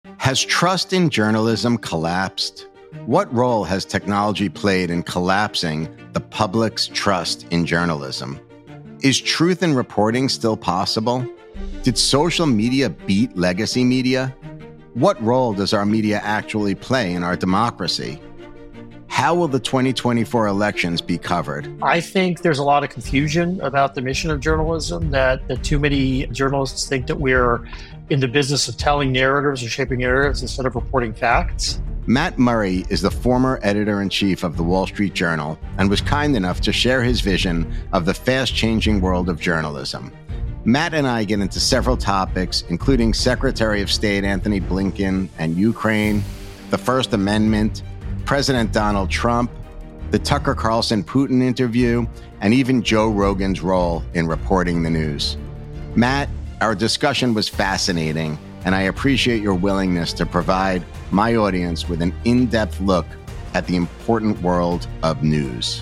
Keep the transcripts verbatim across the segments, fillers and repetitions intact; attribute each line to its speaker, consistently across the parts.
Speaker 1: Has trust in journalism collapsed? What role has technology played in collapsing the public's trust in journalism? Is truth in reporting still possible? Did social media beat legacy media? What role does our media actually play in our democracy? How will the twenty twenty-four elections be covered?
Speaker 2: I think there's a lot of confusion about the mission of journalism, that, that too many journalists think that we're in the business of telling narratives or shaping narratives instead of reporting facts.
Speaker 1: Matt Murray is the former editor-in-chief of the Wall Street Journal and was kind enough to share his vision of the fast-changing world of journalism. Matt and I get into several topics, including Secretary of State Antony Blinken and Ukraine, the First Amendment, President Donald Trump, the Tucker Carlson-Putin interview, and even Joe Rogan's role in reporting the news. Matt, our discussion was fascinating, and I appreciate your willingness to provide my audience with an in-depth look at the important world of news.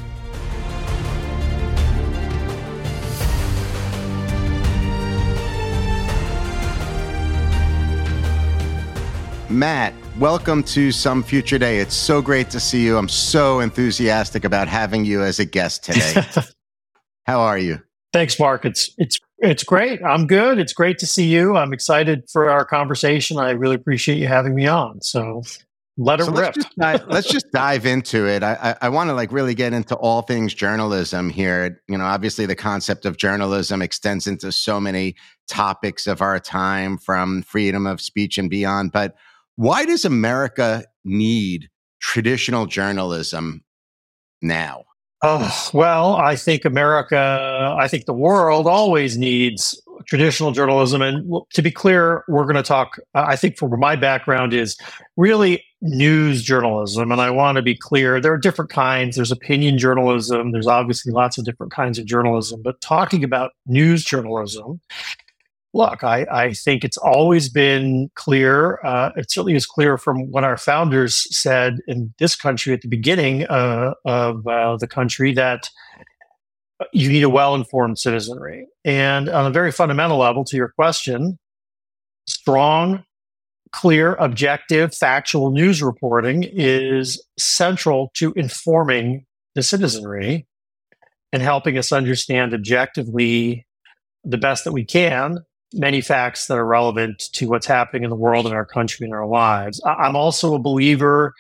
Speaker 1: Matt, welcome to Some Future Day. It's so great to see you. I'm so enthusiastic about having you as a guest today. How are you?
Speaker 2: Thanks, Mark. It's it's it's great. I'm good. It's great to see you. I'm excited for our conversation. I really appreciate you having me on. So let it
Speaker 1: so
Speaker 2: rip.
Speaker 1: Let's just, dive, let's just dive into it. I, I, I want to like really get into all things journalism here. You know, obviously the concept of journalism extends into so many topics of our time, from freedom of speech and beyond. But why does America need traditional journalism now?
Speaker 2: Oh, well, I think America, I think the world always needs traditional journalism. And to be clear, we're going to talk, I think from my background is really news journalism. And I want to be clear, there are different kinds. There's opinion journalism. There's obviously lots of different kinds of journalism. But talking about news journalism, look, I, I think it's always been clear. Uh, it certainly is clear from what our founders said in this country at the beginning uh, of uh, the country, that you need a well-informed citizenry. And on a very fundamental level, to your question, strong, clear, objective, factual news reporting is central to informing the citizenry and helping us understand objectively the best that we can many facts that are relevant to what's happening in the world, in our country, in our lives. I'm also a believer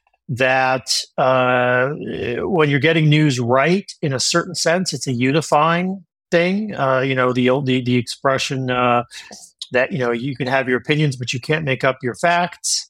Speaker 2: that uh, when you're getting news right, in a certain sense, it's a unifying thing. Uh, you know, the the, the expression uh, that, you know, you can have your opinions, but you can't make up your facts.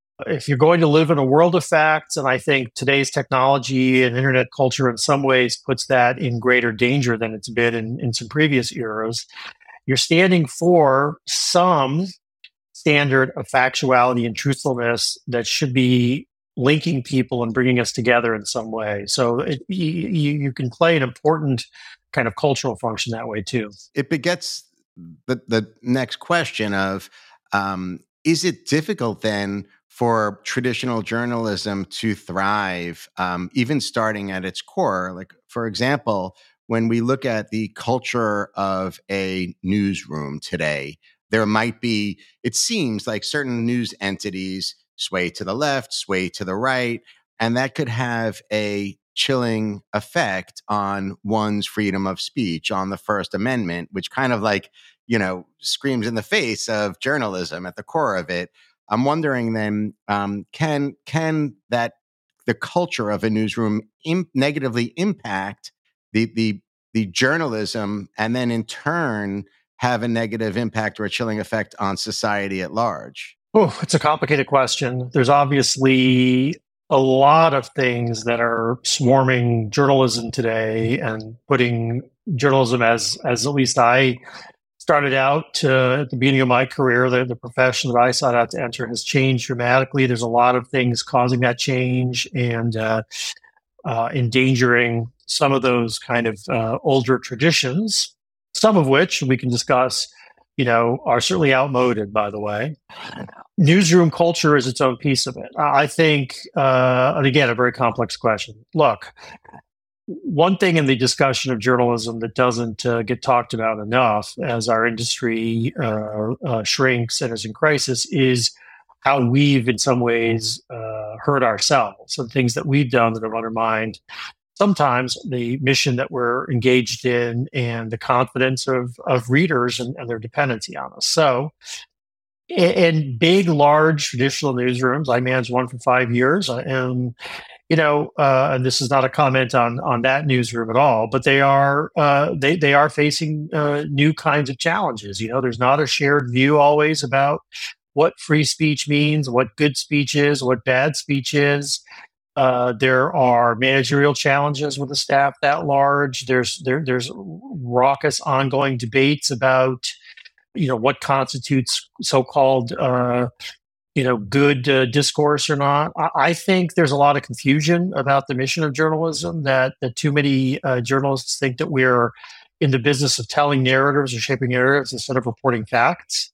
Speaker 2: If you're going to live in a world of facts, and I think today's technology and internet culture in some ways puts that in greater danger than it's been in, in some previous eras, you're standing for some standard of factuality and truthfulness that should be linking people and bringing us together in some way. So it, you, you can play an important kind of cultural function that way too.
Speaker 1: It begets the, the next question of, um, is it difficult then for traditional journalism to thrive, um, even starting at its core? Like, for example, when we look at the culture of a newsroom today, there might be, it seems like certain news entities sway to the left, sway to the right, and that could have a chilling effect on one's freedom of speech, on the First Amendment, which kind of like, you know, screams in the face of journalism at the core of it. I'm wondering then, um, can can that the culture of a newsroom im- negatively impact the the the journalism, and then in turn have a negative impact or a chilling effect on society at large?
Speaker 2: Oh, it's a complicated question. There's obviously a lot of things that are swarming journalism today and putting journalism, as as at least I started out uh, at the beginning of my career, the, the profession that I sought out to enter has changed dramatically. There's a lot of things causing that change and uh, uh, endangering some of those kind of uh, older traditions, some of which we can discuss, you know, are certainly outmoded, by the way. Newsroom culture is its own piece of it. I think, uh, and again, a very complex question. Look, one thing in the discussion of journalism that doesn't uh, get talked about enough as our industry uh, uh, shrinks and is in crisis is how we've, in some ways, uh, hurt ourselves. So the things that we've done that have undermined sometimes the mission that we're engaged in and the confidence of, of readers and, and their dependency on us. So in, in big, large traditional newsrooms, I managed one for five years. And, you know, uh, and this is not a comment on, on that newsroom at all, but they are, uh, they, they are facing uh, new kinds of challenges. You know, there's not a shared view always about what free speech means, what good speech is, what bad speech is. Uh, there are managerial challenges with a staff that large. There's there, there's raucous ongoing debates about, you know, what constitutes so-called, uh, you know, good uh, discourse or not. I, I think there's a lot of confusion about the mission of journalism. That that too many uh, journalists think that we're in the business of telling narratives or shaping narratives instead of reporting facts.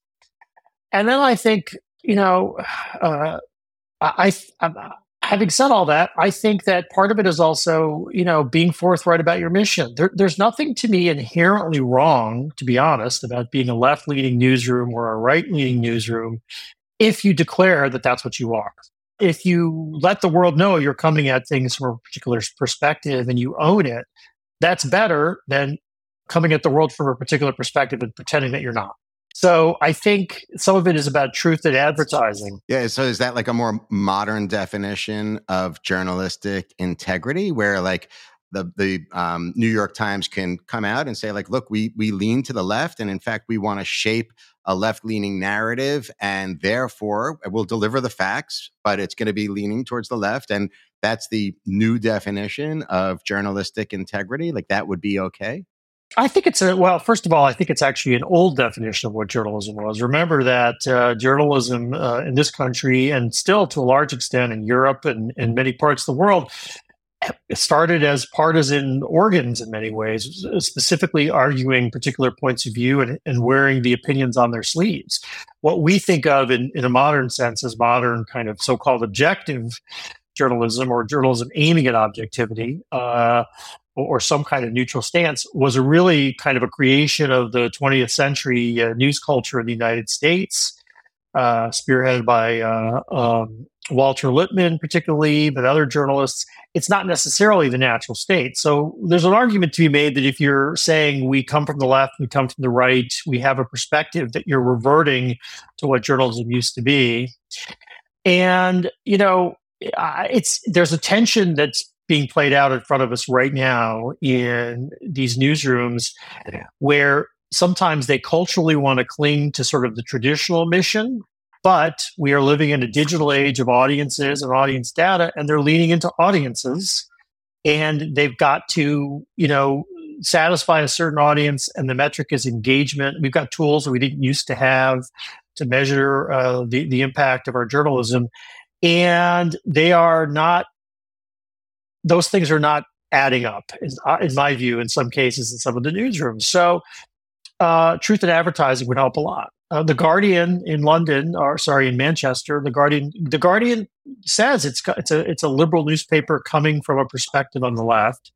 Speaker 2: And then I think, you know, uh, I. I Having said all that, I think that part of it is also, you know, being forthright about your mission. There, there's nothing to me inherently wrong, to be honest, about being a left-leaning newsroom or a right-leaning newsroom if you declare that that's what you are. If you let the world know you're coming at things from a particular perspective and you own it, that's better than coming at the world from a particular perspective and pretending that you're not. So I think some of it is about truth in advertising.
Speaker 1: Yeah. So is that like a more modern definition of journalistic integrity, where like the the um, New York Times can come out and say, like, look, we we lean to the left, and in fact, we want to shape a left-leaning narrative, and therefore we'll deliver the facts, but it's going to be leaning towards the left, and that's the new definition of journalistic integrity. Like that would be okay.
Speaker 2: I think it's a, well, first of all, I think it's actually an old definition of what journalism was. Remember that uh, journalism uh, in this country, and still to a large extent in Europe and in many parts of the world, started as partisan organs in many ways, specifically arguing particular points of view and, and wearing the opinions on their sleeves. What we think of in, in a modern sense as modern kind of so-called objective journalism, or journalism aiming at objectivity, uh, or some kind of neutral stance, was a really kind of a creation of the twentieth century uh, news culture in the United States, uh, spearheaded by uh, um, Walter Lippmann, particularly, but other journalists. It's not necessarily the natural state. So there's an argument to be made that if you're saying we come from the left, we come from the right, we have a perspective, that you're reverting to what journalism used to be. And, you know, it's there's a tension that's being played out in front of us right now in these newsrooms, where sometimes they culturally want to cling to sort of the traditional mission, but we are living in a digital age of audiences and audience data, and they're leaning into audiences, and they've got to, you know, satisfy a certain audience, and the metric is engagement. We've got tools that we didn't used to have to measure uh, the, the impact of our journalism, and they are not those things are not adding up, in my view, in some cases, in some of the newsrooms. So uh, truth in advertising would help a lot. Uh, the Guardian in London, or sorry, in Manchester, the Guardian, the Guardian says it's it's a it's a liberal newspaper coming from a perspective on the left,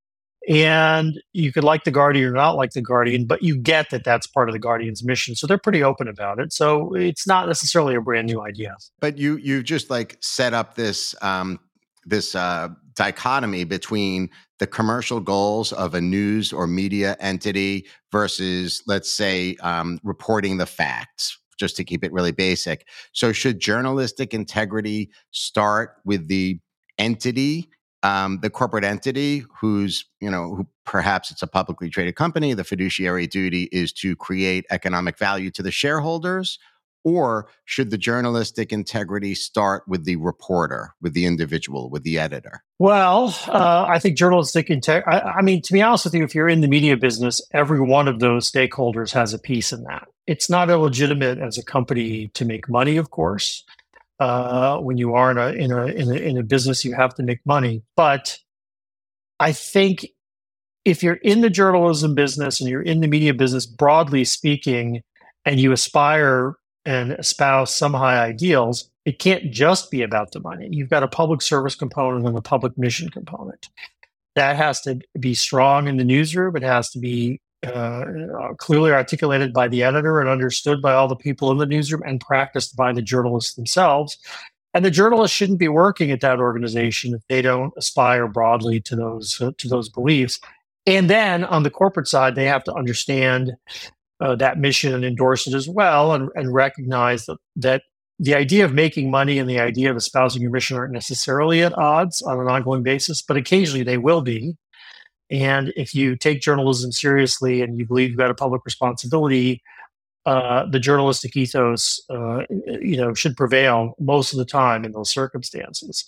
Speaker 2: and you could like the Guardian or not like the Guardian, but you get that that's part of the Guardian's mission. So they're pretty open about it. So it's not necessarily a brand new idea.
Speaker 1: But you you just like set up this um, this. Uh dichotomy between the commercial goals of a news or media entity versus, let's say, um, reporting the facts, just to keep it really basic. So should journalistic integrity start with the entity, um, the corporate entity, who's, you know, who perhaps it's a publicly traded company, the fiduciary duty is to create economic value to the shareholders? Or should the journalistic integrity start with the reporter, with the individual, with the editor?
Speaker 2: Well, uh, I think journalistic integrity, I, I mean, to be honest with you, if you're in the media business, every one of those stakeholders has a piece in that. It's not illegitimate as a company to make money, of course. Uh, when you are in a, in a in a in a business, you have to make money. But I think if you're in the journalism business and you're in the media business, broadly speaking, and you aspire and espouse some high ideals, it can't just be about the money. You've got a public service component and a public mission component. That has to be strong in the newsroom. It has to be uh, clearly articulated by the editor and understood by all the people in the newsroom and practiced by the journalists themselves. And the journalists shouldn't be working at that organization if they don't aspire broadly to those uh, to those beliefs. And then on the corporate side, they have to understand uh, that mission and endorse it as well, and, and recognize that that the idea of making money and the idea of espousing your mission aren't necessarily at odds on an ongoing basis, but occasionally they will be. And if you take journalism seriously and you believe you've got a public responsibility, uh, the journalistic ethos, uh, you know, should prevail most of the time in those circumstances.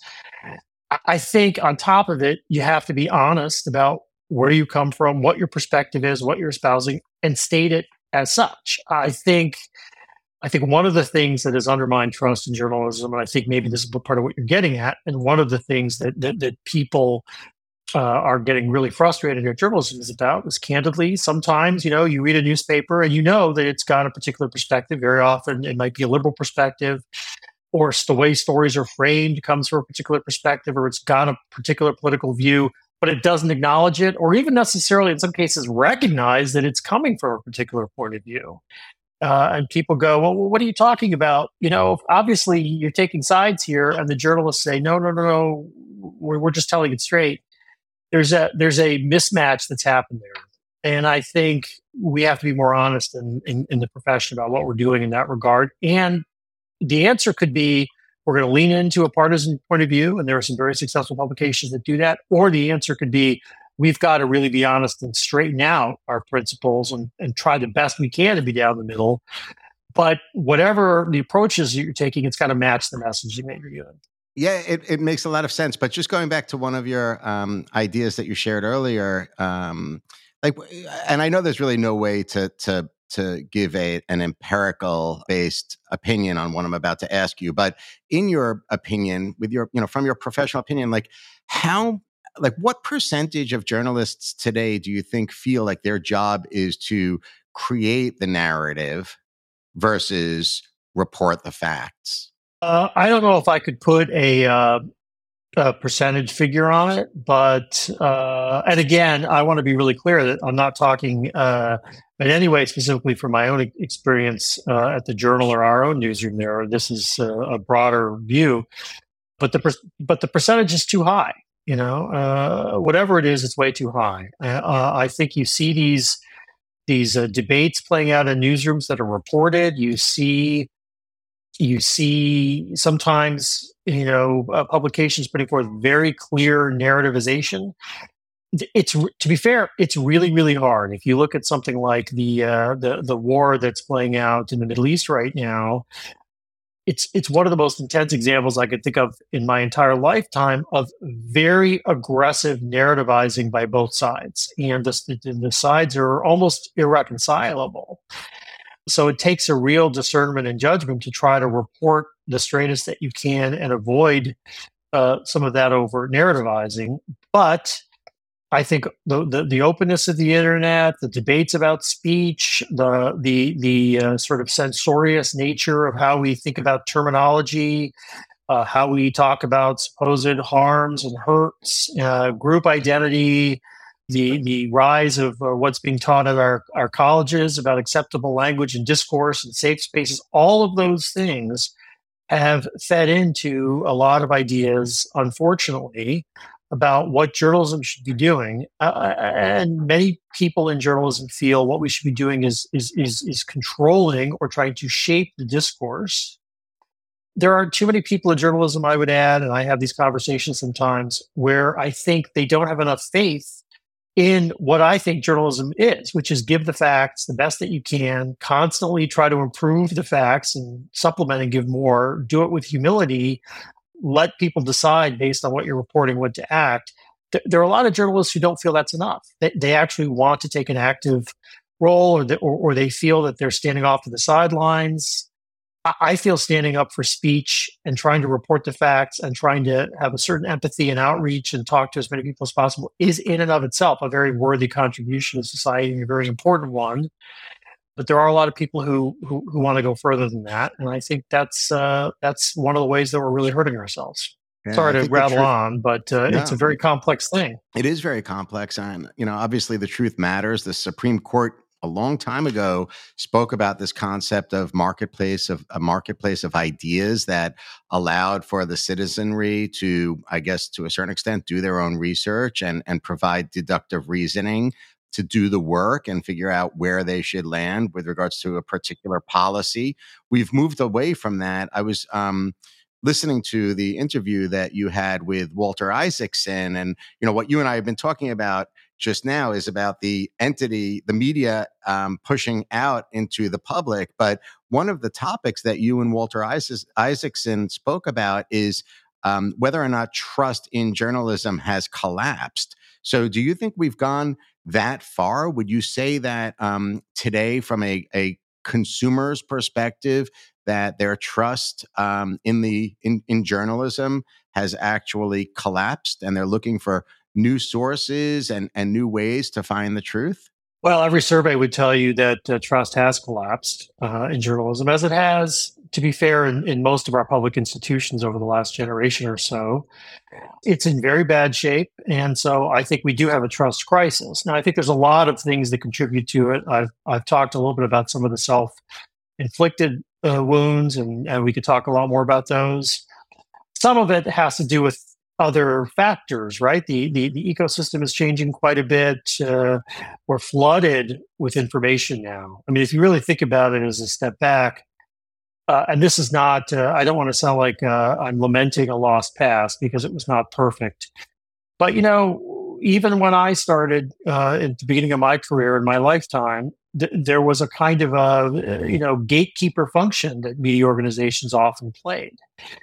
Speaker 2: I think on top of it, you have to be honest about where you come from, what your perspective is, what you're espousing, and state it as such. I think, I think one of the things that has undermined trust in journalism, and I think maybe this is part of what you're getting at, and one of the things that that, that people uh, are getting really frustrated at journalism is about is candidly, sometimes, you know, you read a newspaper and you know that it's got a particular perspective. Very often it might be a liberal perspective, or the way stories are framed comes from a particular perspective, or it's got a particular political view, but it doesn't acknowledge it, or even necessarily in some cases recognize that it's coming from a particular point of view. Uh, and people go, well, what are you talking about? You know, obviously you're taking sides here. And the journalists say, no, no, no, no, we're, we're just telling it straight. There's a there's a mismatch that's happened there. And I think we have to be more honest in, in, in the profession about what we're doing in that regard. And the answer could be we're going to lean into a partisan point of view, and there are some very successful publications that do that. Or the answer could be we've got to really be honest and straighten out our principles and, and try the best we can to be down the middle. But whatever the approaches you're taking, it's got to match the messaging that you're giving.
Speaker 1: Yeah, it, it makes a lot of sense. But just going back to one of your um, ideas that you shared earlier, um, like, and I know there's really no way to to to give a an empirical based opinion on what I'm about to ask you, but in your opinion, with your, you know, from your professional opinion, like how, like what percentage of journalists today do you think feel like their job is to create the narrative versus report the facts?
Speaker 2: Uh, I don't know if I could put a, uh, a percentage figure on it, but uh, and again, I want to be really clear that I'm not talking uh, in any way specifically from my own experience uh, at the Journal or our own newsroom. There, this is uh, a broader view, but the per- but the percentage is too high. You know, uh, whatever it is, it's way too high. Uh, I think you see these these uh, debates playing out in newsrooms that are reported. You see. You see sometimes, you know, uh, publications putting forth very clear narrativization. It's, to be fair, it's really, really hard. If you look at something like the uh, the the war that's playing out in the Middle East right now, it's it's one of the most intense examples I could think of in my entire lifetime of very aggressive narrativizing by both sides, and the, the sides are almost irreconcilable. So it takes a real discernment and judgment to try to report the straightest that you can and avoid uh, some of that over narrativizing. But I think the, the the openness of the internet, the debates about speech, the the the uh, sort of censorious nature of how we think about terminology, uh, how we talk about supposed harms and hurts, uh, group identity, the the rise of uh, what's being taught at our, our colleges about acceptable language and discourse and safe spaces, all of those things have fed into a lot of ideas, unfortunately, about what journalism should be doing. Uh, and many people in journalism feel what we should be doing is, is, is, is controlling or trying to shape the discourse. There are too many people in journalism, I would add, and I have these conversations sometimes, where I think they don't have enough faith in what I think journalism is, which is give the facts the best that you can, constantly try to improve the facts and supplement and give more, do it with humility, let people decide based on what you're reporting when to act. There are a lot of journalists who don't feel that's enough. They, they actually want to take an active role, or, the, or, or they feel that they're standing off to the sidelines. I feel standing up for speech and trying to report the facts and trying to have a certain empathy and outreach and talk to as many people as possible is in and of itself a very worthy contribution to society and a very important one. But there are a lot of people who who, who want to go further than that, and I think that's uh, that's one of the ways that we're really hurting ourselves.
Speaker 1: Yeah,
Speaker 2: Sorry
Speaker 1: I
Speaker 2: to
Speaker 1: think the
Speaker 2: rattle
Speaker 1: truth.
Speaker 2: on, but uh, it's a
Speaker 1: No,
Speaker 2: very complex thing.
Speaker 1: it is very complex. And, you know, obviously the truth matters. The Supreme Court a long time ago spoke about this concept of marketplace of a marketplace of ideas that allowed for the citizenry to, I guess, to a certain extent, do their own research and, and provide deductive reasoning to do the work and figure out where they should land with regards to a particular policy. We've moved away from that. I was um, listening to the interview that you had with Walter Isaacson, and you know what you and I have been talking about just now is about the entity, the media um, pushing out into the public. But one of the topics that you and Walter Isaacson spoke about is um, whether or not trust in journalism has collapsed. So, do you think we've gone that far? Would you say that um, today, from a, a consumer's perspective, that their trust um, in the in, in journalism has actually collapsed, and they're looking for new sources and, and new ways to find the truth?
Speaker 2: Well, every survey would tell you that uh, trust has collapsed uh, in journalism, as it has, to be fair, in, in most of our public institutions over the last generation or so. It's in very bad shape. And so I think we do have a trust crisis. Now, I think there's a lot of things that contribute to it. I've, I've talked a little bit about some of the self inflicted uh, wounds, and, and we could talk a lot more about those. Some of it has to do with other factors, right? The, the, the ecosystem is changing quite a bit. Uh, we're flooded with information now. I mean, if you really think about it as a step back, uh, and this is not, uh, I don't want to sound like uh, I'm lamenting a lost past because it was not perfect. But, you know, even when I started uh, at the beginning of my career in my lifetime, th- there was a kind of a, you know, gatekeeper function that media organizations often played,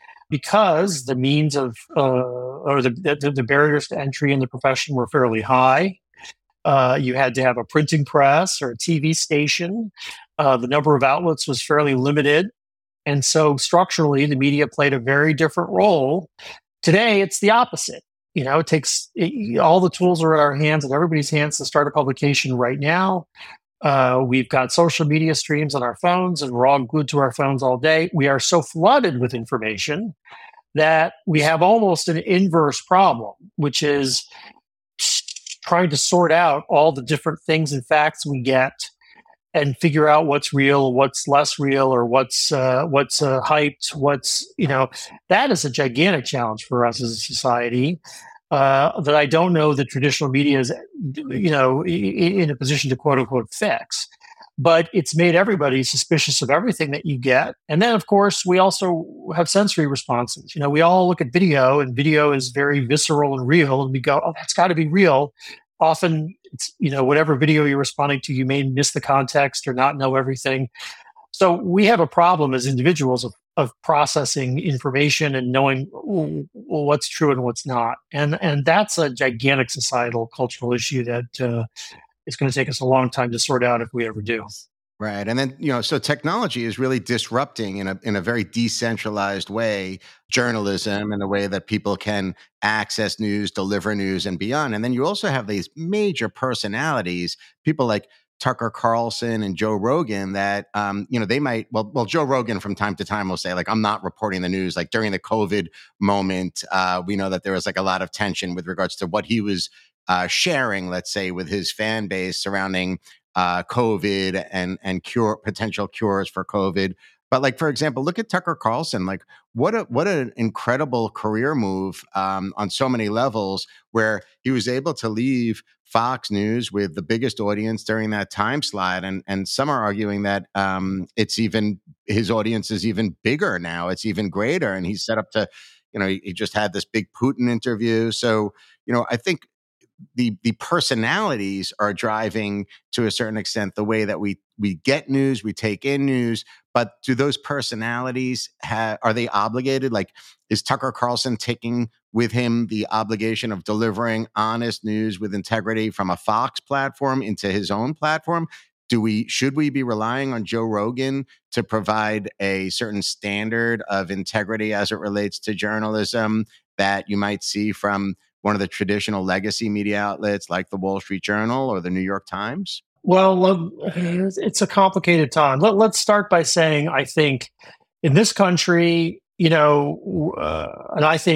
Speaker 2: because the means of uh, or the, the, the barriers to entry in the profession were fairly high. Uh, you had to have a printing press or a T V station. Uh, the number of outlets was fairly limited. And so structurally, the media played a very different role. Today, it's the opposite. You know, it takes it, all the tools are at our hands, at everybody's hands, to start a publication right now. Uh, we've got social media streams on our phones, and we're all glued to our phones all day. We are so flooded with information that we have almost an inverse problem, which is trying to sort out all the different things and facts we get and figure out what's real, what's less real, or what's uh, what's uh, hyped, what's, you know, that is a gigantic challenge for us as a society. Uh, that I don't know that traditional media is, you know, in a position to quote unquote fix. But it's made everybody suspicious of everything that you get. And then, of course, we also have sensory responses. You know, we all look at video, and video is very visceral and real, and we go, "Oh, that's got to be real." Often, it's, you know, whatever video you're responding to, you may miss the context or not know everything. So we have a problem as individuals of, of processing information and knowing what's true and what's not. And and that's a gigantic societal cultural issue that uh, is going to take us a long time to sort out if we ever do.
Speaker 1: Right. And then, you know, so technology is really disrupting in a in a very decentralized way journalism and the way that people can access news, deliver news, and beyond. And then you also have these major personalities, people like Tucker Carlson and Joe Rogan, that um, you know, they might well well Joe Rogan from time to time will say, like, I'm not reporting the news. Like during the COVID moment, uh, we know that there was like a lot of tension with regards to what he was uh, sharing, let's say, with his fan base surrounding uh, COVID and and cure potential cures for COVID. But like, for example, look at Tucker Carlson. Like, what a what an incredible career move um, on so many levels, where he was able to leave Fox News with the biggest audience during that time slot, and and some are arguing that um, it's even his audience is even bigger now. It's even greater, and he's set up to, you know, he, he just had this big Putin interview. So, you know, I think the the personalities are driving to a certain extent the way that we we get news, we take in news. But do those personalities have, are they obligated? Like, is Tucker Carlson taking with him the obligation of delivering honest news with integrity from a Fox platform into his own platform? Do we should we be relying on Joe Rogan to provide a certain standard of integrity as it relates to journalism that you might see from one of the traditional legacy media outlets like the Wall Street Journal or the New York Times?
Speaker 2: Well, it's a complicated time. Let, let's start by saying, I think in this country, you know, uh, and I think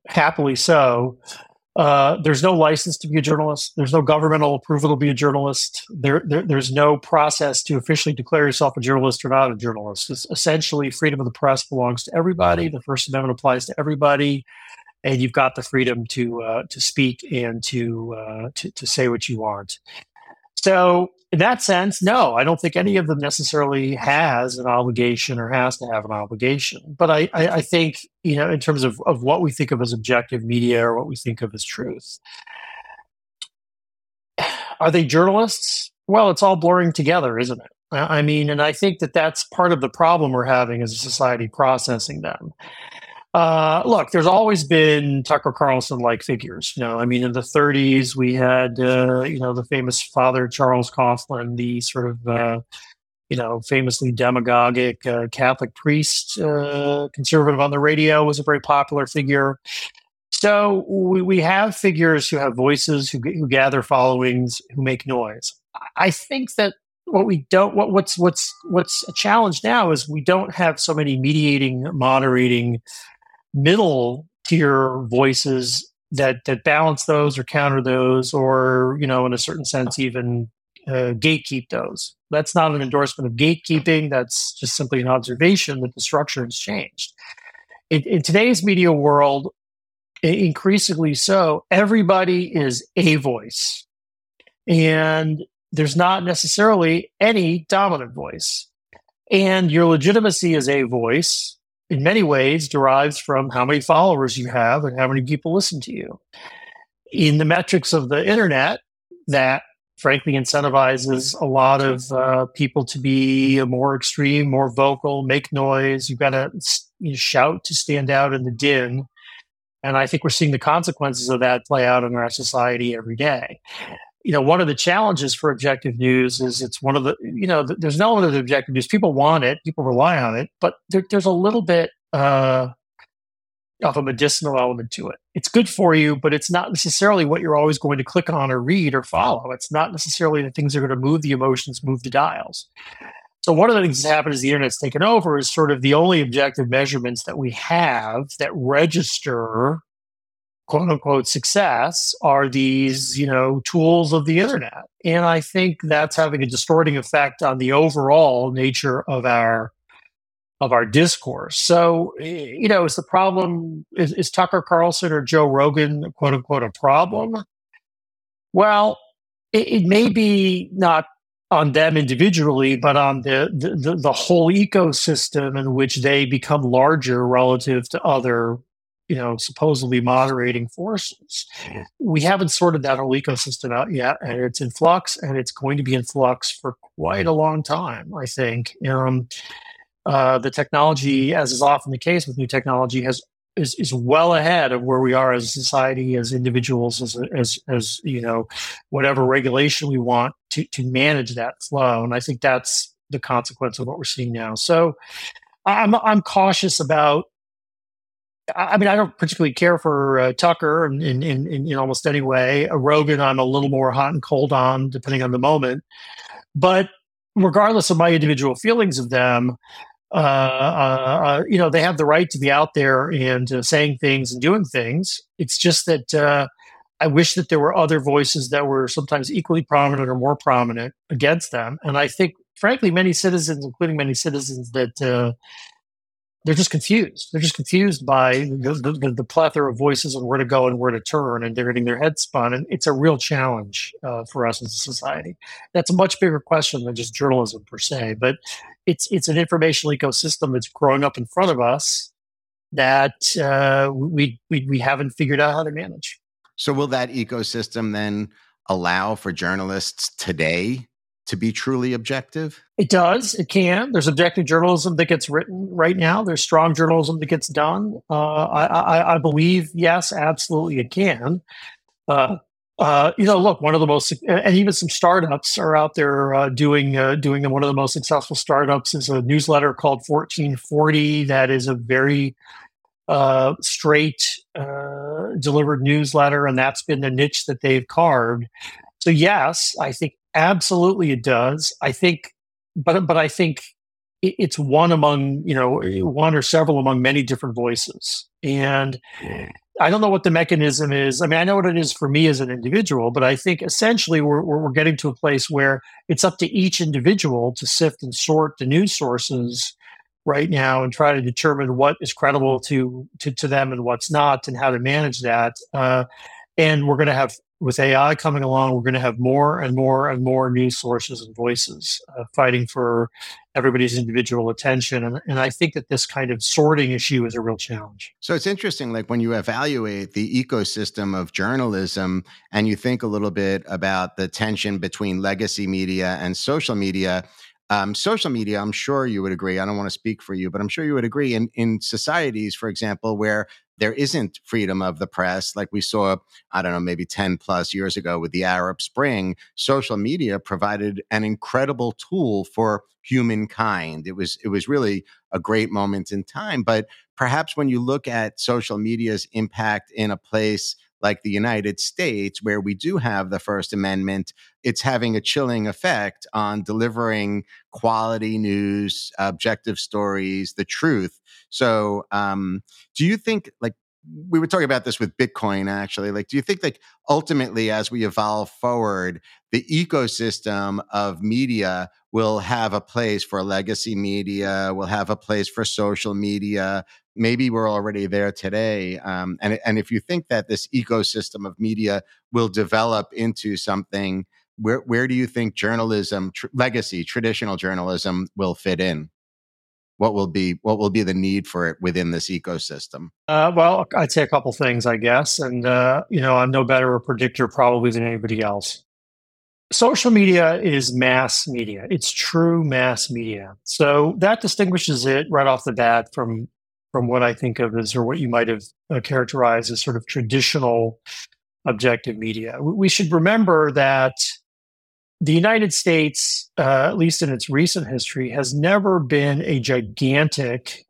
Speaker 2: happily so. Uh, there's no license to be a journalist. There's no governmental approval to be a journalist. There, there, there's no process to officially declare yourself a journalist or not a journalist. It's essentially freedom of the press belongs to everybody. The First Amendment applies to everybody, and you've got the freedom to uh, to speak and to, uh, to to say what you want. So in that sense, no, I don't think any of them necessarily has an obligation or has to have an obligation. But I, I, I think, you know, in terms of, of what we think of as objective media or what we think of as truth, are they journalists? Well, it's all blurring together, isn't it? I mean, and I think that that's part of the problem we're having as a society processing them. Uh, look, there's always been Tucker Carlson-like figures. You know, I mean, in the thirties, we had, uh, you know, the famous Father Charles Coughlin, the sort of, uh, you know, famously demagogic uh, Catholic priest, uh, conservative on the radio, was a very popular figure. So we, we have figures who have voices, who, who gather followings, who make noise. I think that what we don't, what, what's what's what's a challenge now is we don't have so many mediating, moderating, middle tier voices that that balance those or counter those, or, you know, in a certain sense, even uh, gatekeep those. That's not an endorsement of gatekeeping. That's just simply an observation that the structure has changed. In, in today's media world, increasingly so, everybody is a voice, and there's not necessarily any dominant voice. And your legitimacy as a voice, in many ways, derives from how many followers you have and how many people listen to you. In the metrics of the internet, that frankly incentivizes a lot of uh, people to be more extreme, more vocal, make noise. You've got to, you know, shout to stand out in the din. And I think we're seeing the consequences of that play out in our society every day. You know, one of the challenges for objective news is it's one of the, you know, there's an element of the objective news. People want it, people rely on it, but there, there's a little bit uh, of a medicinal element to it. It's good for you, but it's not necessarily what you're always going to click on or read or follow. It's not necessarily the things that are going to move the emotions, move the dials. So one of the things that's happened as the internet's taken over is sort of the only objective measurements that we have that register quote unquote success are these, you know, tools of the internet. And I think that's having a distorting effect on the overall nature of our of our discourse. So, you know, is the problem, is, is Tucker Carlson or Joe Rogan, quote unquote, a problem? Well, it, it may be not on them individually, but on the, the the whole ecosystem in which they become larger relative to other, you know, supposedly moderating forces. We haven't sorted that whole ecosystem out yet, and it's in flux, and it's going to be in flux for quite a long time, I think. Um, uh, the technology, as is often the case with new technology, has is, is well ahead of where we are as a society, as individuals, as, as, as you know, whatever regulation we want to, to manage that flow. And I think that's the consequence of what we're seeing now. So I'm, I'm cautious about, I mean, I don't particularly care for uh, Tucker in, in, in, in almost any way. A Rogan, I'm a little more hot and cold on, depending on the moment. But regardless of my individual feelings of them, uh, uh, you know, they have the right to be out there and uh, saying things and doing things. It's just that uh, I wish that there were other voices that were sometimes equally prominent or more prominent against them. And I think, frankly, many citizens, including many citizens that uh, they're just confused. They're just confused by the, the, the plethora of voices and where to go and where to turn, and they're getting their heads spun. And it's a real challenge uh, for us as a society. That's a much bigger question than just journalism per se, but it's it's an informational ecosystem that's growing up in front of us that uh, we, we we haven't figured out how to manage.
Speaker 1: So will that ecosystem then allow for journalists today to be truly objective?
Speaker 2: It does. It can. There's objective journalism that gets written right now. There's strong journalism that gets done. Uh, I, I, I believe, yes, absolutely it can. Uh, uh, you know, look, one of the most, and even some startups are out there uh, doing uh, doing one of the most successful startups is a newsletter called fourteen forty. That is a very uh, straight uh, delivered newsletter, and that's been the niche that they've carved. So yes, I think absolutely it does. I think, but but I think it, it's one among, you know, one or several among many different voices. And I don't know what the mechanism is. I mean, I know what it is for me as an individual, but I think essentially we're, we're getting to a place where it's up to each individual to sift and sort the news sources right now and try to determine what is credible to to, to them and what's not, and how to manage that. Uh, and we're going to have, with A I coming along, we're going to have more and more and more news sources and voices uh, fighting for everybody's individual attention. And, and I think that this kind of sorting issue is a real challenge.
Speaker 1: So it's interesting, like when you evaluate the ecosystem of journalism and you think a little bit about the tension between legacy media and social media, Um, social media, I'm sure you would agree. I don't want to speak for you, but I'm sure you would agree in, in societies, for example, where there isn't freedom of the press, like we saw, I don't know, maybe ten plus years ago with the Arab Spring, social media provided an incredible tool for humankind. It was, it was really a great moment in time. But perhaps when you look at social media's impact in a place like the United States, where we do have the First Amendment, it's having a chilling effect on delivering quality news, objective stories, the truth. So um, do you think, like, we were talking about this with Bitcoin, actually, like, do you think, like, ultimately, as we evolve forward, the ecosystem of media will have a place for legacy media, will have a place for social media? Maybe we're already there today. Um, and, and if you think that this ecosystem of media will develop into something, where, where do you think journalism, tr- legacy, traditional journalism will fit in? What will be, what will be the need for it within this ecosystem?
Speaker 2: Uh, well, I'd say a couple things, I guess. And, uh, you know, I'm no better a predictor probably than anybody else. Social media is mass media. It's true mass media. So that distinguishes it right off the bat from from what I think of as, or what you might have uh, characterized as, sort of traditional objective media. We should remember that the United States, uh, at least in its recent history, has never been a gigantic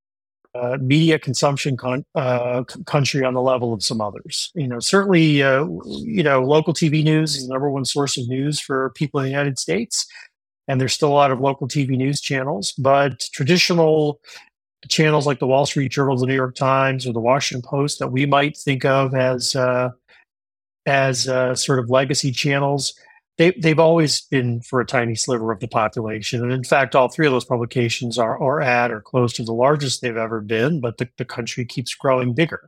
Speaker 2: uh, media consumption con- uh, c- country on the level of some others. You know, certainly, uh, you know, local T V news is the number one source of news for people in the United States, and there's still a lot of local T V news channels. But traditional channels like the Wall Street Journal, the New York Times, or the Washington Post that we might think of as uh, as uh, sort of legacy channels, they, they've always been for a tiny sliver of the population. And in fact, all three of those publications are, are at or close to the largest they've ever been, but the, the country keeps growing bigger.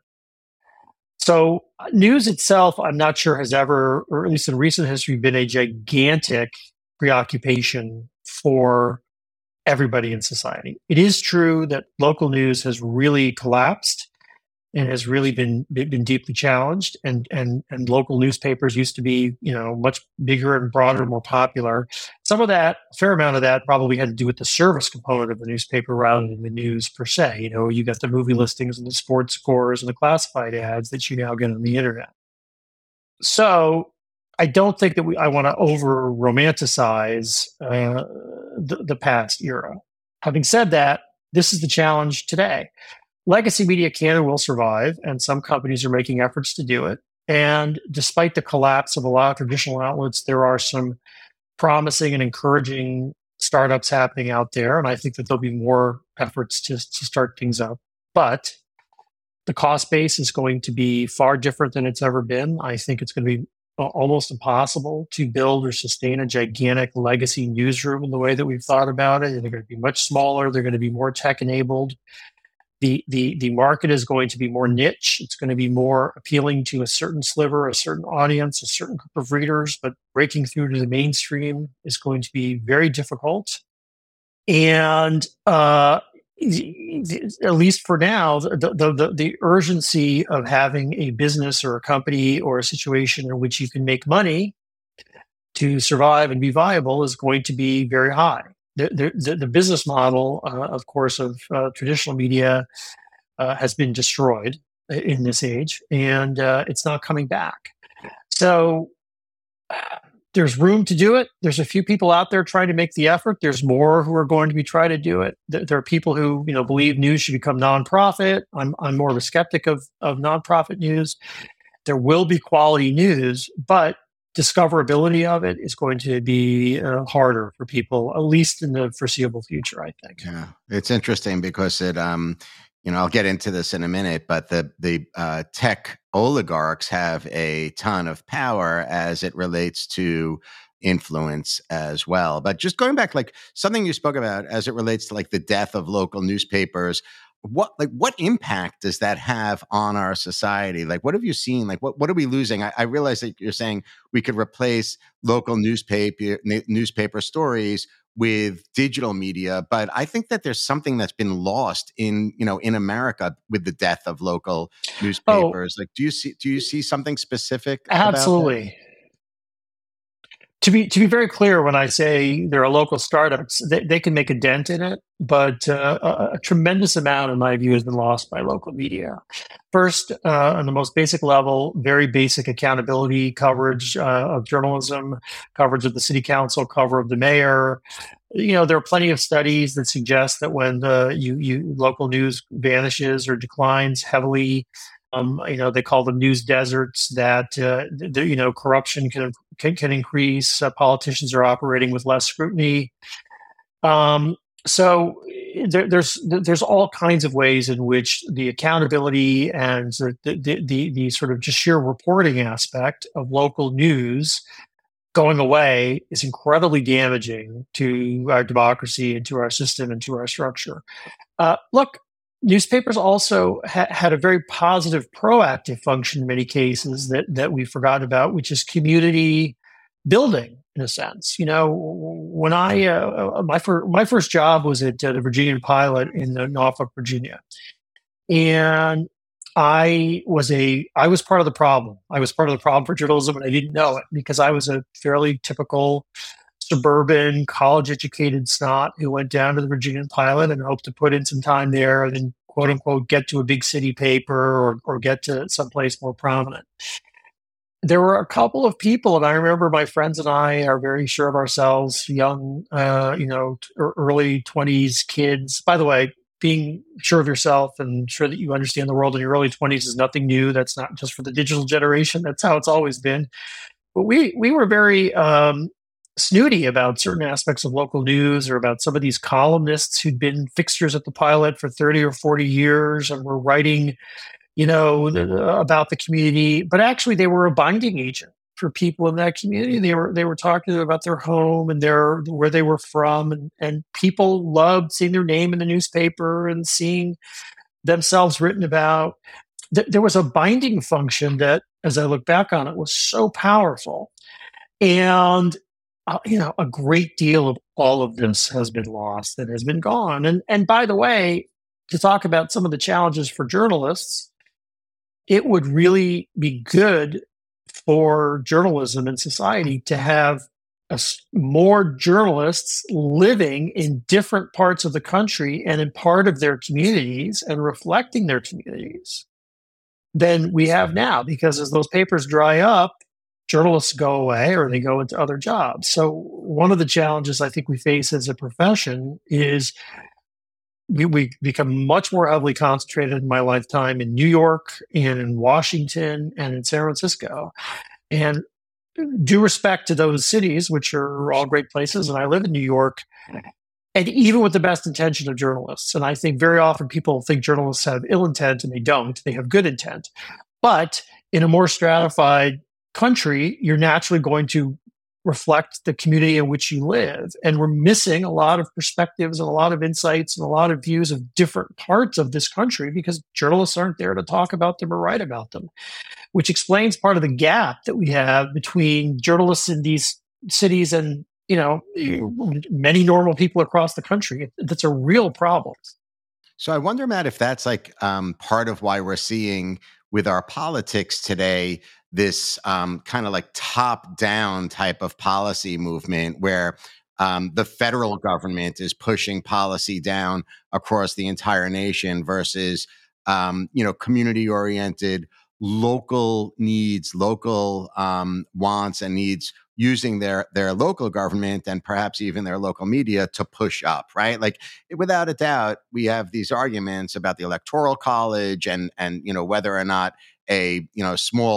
Speaker 2: So uh, news itself, I'm not sure has ever, or at least in recent history, been a gigantic preoccupation for everybody in society. It is true that local news has really collapsed and has really been been deeply challenged. And and and local newspapers used to be, you know, much bigger and broader, more popular. Some of that, a fair amount of that, probably had to do with the service component of the newspaper rather than the news per se. You know, you got the movie listings and the sports scores and the classified ads that you now get on the internet. So I don't think that we. I want to over romanticize uh, the, the past era. Having said that, this is the challenge today. Legacy media can and will survive, and some companies are making efforts to do it. And despite the collapse of a lot of traditional outlets, there are some promising and encouraging startups happening out there. And I think that there'll be more efforts to, to start things up. But the cost base is going to be far different than it's ever been. I think it's going to be almost impossible to build or sustain a gigantic legacy newsroom in the way that we've thought about it. They're going to be much smaller. They're going to be more tech enabled. The, the, the market is going to be more niche. It's going to be more appealing to a certain sliver, a certain audience, a certain group of readers, but breaking through to the mainstream is going to be very difficult. And uh, at least for now, the, the, the, the urgency of having a business or a company or a situation in which you can make money to survive and be viable is going to be very high. The, the, the business model, uh, of course, of uh, traditional media uh, has been destroyed in this age, and uh, it's not coming back. So uh, there's room to do it. There's a few people out there trying to make the effort. There's more who are going to be trying to do it. There, there are people who, you know, believe news should become nonprofit. I'm I'm more of a skeptic of of nonprofit news. There will be quality news, but discoverability of it is going to be uh, harder for people, at least in the foreseeable future, I think.
Speaker 1: Yeah, it's interesting because it, um, you know, I'll get into this in a minute, but the the uh, tech oligarchs have a ton of power as it relates to influence as well. But just going back, like something you spoke about as it relates to like the death of local newspapers. What like what impact does that have on our society? Like, what have you seen? Like, what what are we losing? I, I realize that you're saying we could replace local newspaper newspaper stories with digital media, but I think that there's something that's been lost in, you know, in America with the death of local
Speaker 2: Oh,
Speaker 1: newspapers. Like, do you see do you see something specific about that?
Speaker 2: absolutely. To be to be very clear, when I say there are local startups, they, they can make a dent in it, but uh, a, a tremendous amount, in my view, has been lost by local media. First, uh, on the most basic level, very basic accountability coverage uh, of journalism, coverage of the city council, cover of the mayor. You know, there are plenty of studies that suggest that when the you, you local news vanishes or declines heavily, um, you know, they call them news deserts. That uh, the, you know, corruption can can, can increase. Uh, politicians are operating with less scrutiny. Um, so there, there's there's all kinds of ways in which the accountability and the the, the the sort of just sheer reporting aspect of local news going away is incredibly damaging to our democracy and to our system and to our structure. Uh, look, newspapers also ha- had a very positive, proactive function in many cases that that we forgot about, which is community building. In a sense, you know, when I uh, my first my first job was at uh, the Virginian Pilot in uh, Norfolk, Virginia, and I was a I was part of the problem. I was part of the problem for journalism, and I didn't know it because I was a fairly typical suburban, college-educated snot who went down to the Virginian Pilot and hoped to put in some time there and then, quote unquote, get to a big city paper or or get to someplace more prominent. There were a couple of people, and I remember my friends and I are very sure of ourselves, young, uh, you know, t- early twenties kids. By the way, being sure of yourself and sure that you understand the world in your early twenties is nothing new. That's not just for the digital generation. That's how it's always been. But we we were very um, snooty about certain aspects of local news or about some of these columnists who'd been fixtures at the Pilot for thirty or forty years and were writing, you know, the, about the community, but actually they were a binding agent for people in that community. They were they were talking about their home and their where they were from, and and people loved seeing their name in the newspaper and seeing themselves written about. Th- there was a binding function that, as I look back on it, was so powerful, and uh, you know, a great deal of all of this has been lost and has been gone. And and by the way, to talk about some of the challenges for journalists, it would really be good for journalism and society to have a s more journalists living in different parts of the country and in part of their communities and reflecting their communities than we have now. Because as those papers dry up, journalists go away or they go into other jobs. So one of the challenges I think we face as a profession is we, we become much more heavily concentrated in my lifetime in New York and in Washington and in San Francisco. And due respect to those cities, which are all great places, and I live in New York, and even with the best intention of journalists, and I think very often people think journalists have ill intent, and they don't, they have good intent. But in a more stratified country, you're naturally going to reflect the community in which you live. And we're missing a lot of perspectives and a lot of insights and a lot of views of different parts of this country because journalists aren't there to talk about them or write about them, which explains part of the gap that we have between journalists in these cities and, you know, many normal people across the country. That's a real problem.
Speaker 1: So I wonder, Matt, if that's like um, part of why we're seeing with our politics today this um, kind of like top-down type of policy movement where um, the federal government is pushing policy down across the entire nation versus um, you know, community-oriented, local needs, local um, wants and needs, using their their local government and perhaps even their local media to push up, right? Like without a doubt, we have these arguments about the Electoral College and and you know whether or not a you know small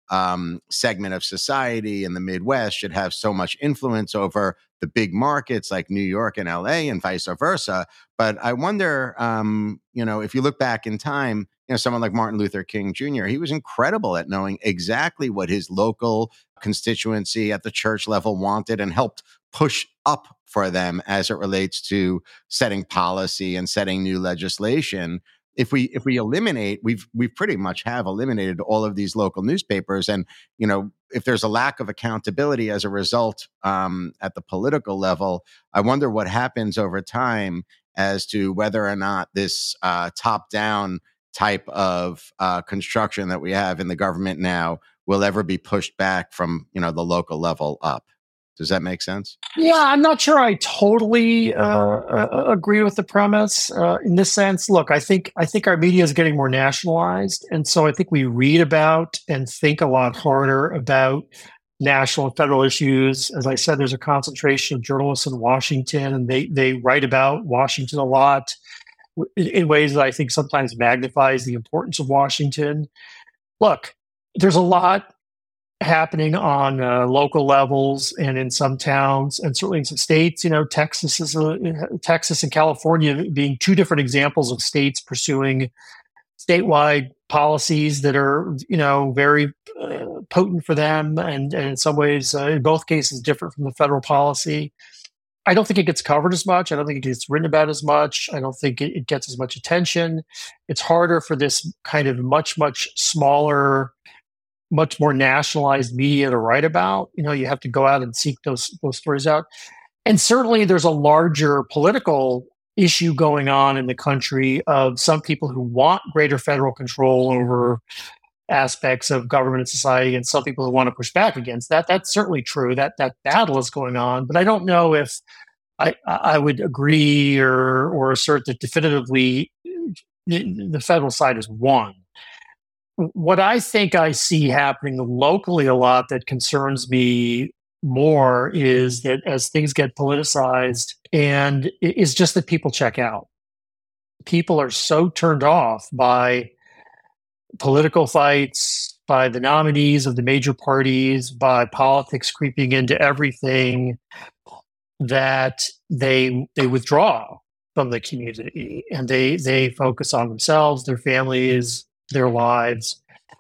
Speaker 1: um, segment of society in the Midwest should have so much influence over the big markets like New York and L A and vice versa. But I wonder, um, you know, if you look back in time, you know, someone like Martin Luther King Junior, he was incredible at knowing exactly what his local constituency at the church level wanted and helped push up for them as it relates to setting policy and setting new legislation. If we if we eliminate, we've we pretty much have eliminated all of these local newspapers, and you know, if there's a lack of accountability as a result um, at the political level, I wonder what happens over time as to whether or not this uh, top-down type of uh, construction that we have in the government now will ever be pushed back from, you know, the local level up. Does that make sense?
Speaker 2: Yeah, I'm not sure I totally uh, uh, agree with the premise uh, in this sense. Look, I think I think our media is getting more nationalized, and so I think we read about and think a lot harder about national and federal issues. As I said, there's a concentration of journalists in Washington, and they they write about Washington a lot in, in ways that I think sometimes magnifies the importance of Washington. Look, there's a lot happening on uh, local levels and in some towns and certainly in some states. You know, Texas is a, Texas and California being two different examples of states pursuing statewide policies that are, you know, very uh, potent for them, and, and in some ways, uh, in both cases, different from the federal policy. I don't think it gets covered as much. I don't think it gets written about as much. I don't think it, it gets as much attention. It's harder for this kind of much, much smaller, much more nationalized media to write about. You know, you have to go out and seek those those stories out. And certainly there's a larger political issue going on in the country of some people who want greater federal control over aspects of government and society, and some people who want to push back against that. That's certainly true. That that battle is going on. But I don't know if I, I would agree or or assert that definitively the federal side has won. What I think I see happening locally a lot that concerns me more is that as things get politicized, and it's just that people check out. People are so turned off by political fights, by the nominees of the major parties, by politics creeping into everything, that they they withdraw from the community and they they focus on themselves, their families, their lives.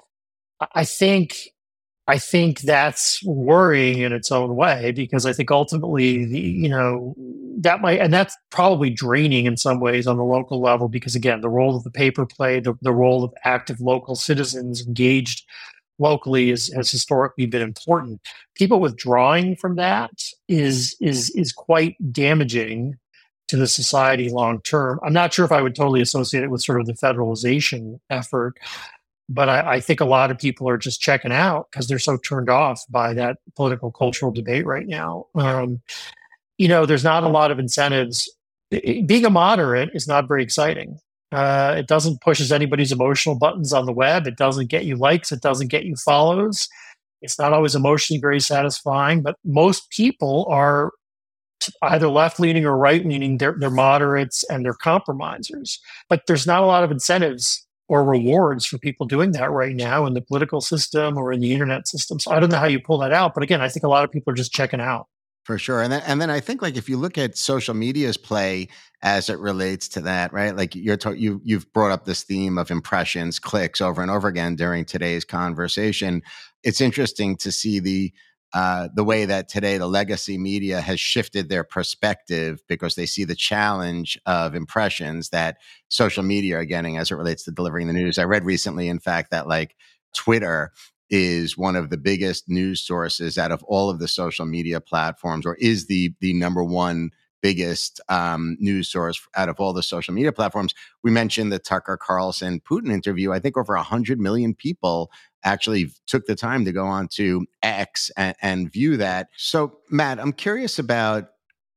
Speaker 2: I think I think that's worrying in its own way, because I think ultimately, the, you know, that might, and that's probably draining in some ways on the local level, because again, the role that the paper played, the, the role of active local citizens engaged locally is, has historically been important. People withdrawing from that is is is quite damaging to the society long term. I'm not sure if I would totally associate it with sort of the federalization effort, but I, I think a lot of people are just checking out because they're so turned off by that political cultural debate right now. Um, you know, there's not a lot of incentives. Being a moderate is not very exciting. Uh, it doesn't pushes anybody's emotional buttons on the web. It doesn't get you likes. It doesn't get you follows. It's not always emotionally very satisfying, but most people are either left-leaning or right-leaning. They're, they're moderates and they're compromisers. But there's not a lot of incentives or rewards for people doing that right now in the political system or in the internet system. So I don't know how you pull that out. But again, I think a lot of people are just checking out.
Speaker 1: For sure. And then, and then I think, like, if you look at social media's play as it relates to that, right? Like you're to, you, you've brought up this theme of impressions, clicks over and over again during today's conversation. It's interesting to see the uh, the way that today the legacy media has shifted their perspective, because they see the challenge of impressions that social media are getting as it relates to delivering the news. I read recently, in fact, that like Twitter is one of the biggest news sources out of all of the social media platforms, or is the the number one biggest um, news source out of all the social media platforms. We mentioned the Tucker Carlson Putin interview. I think over one hundred million people actually took the time to go on to X and, and view that. So, Matt, I'm curious about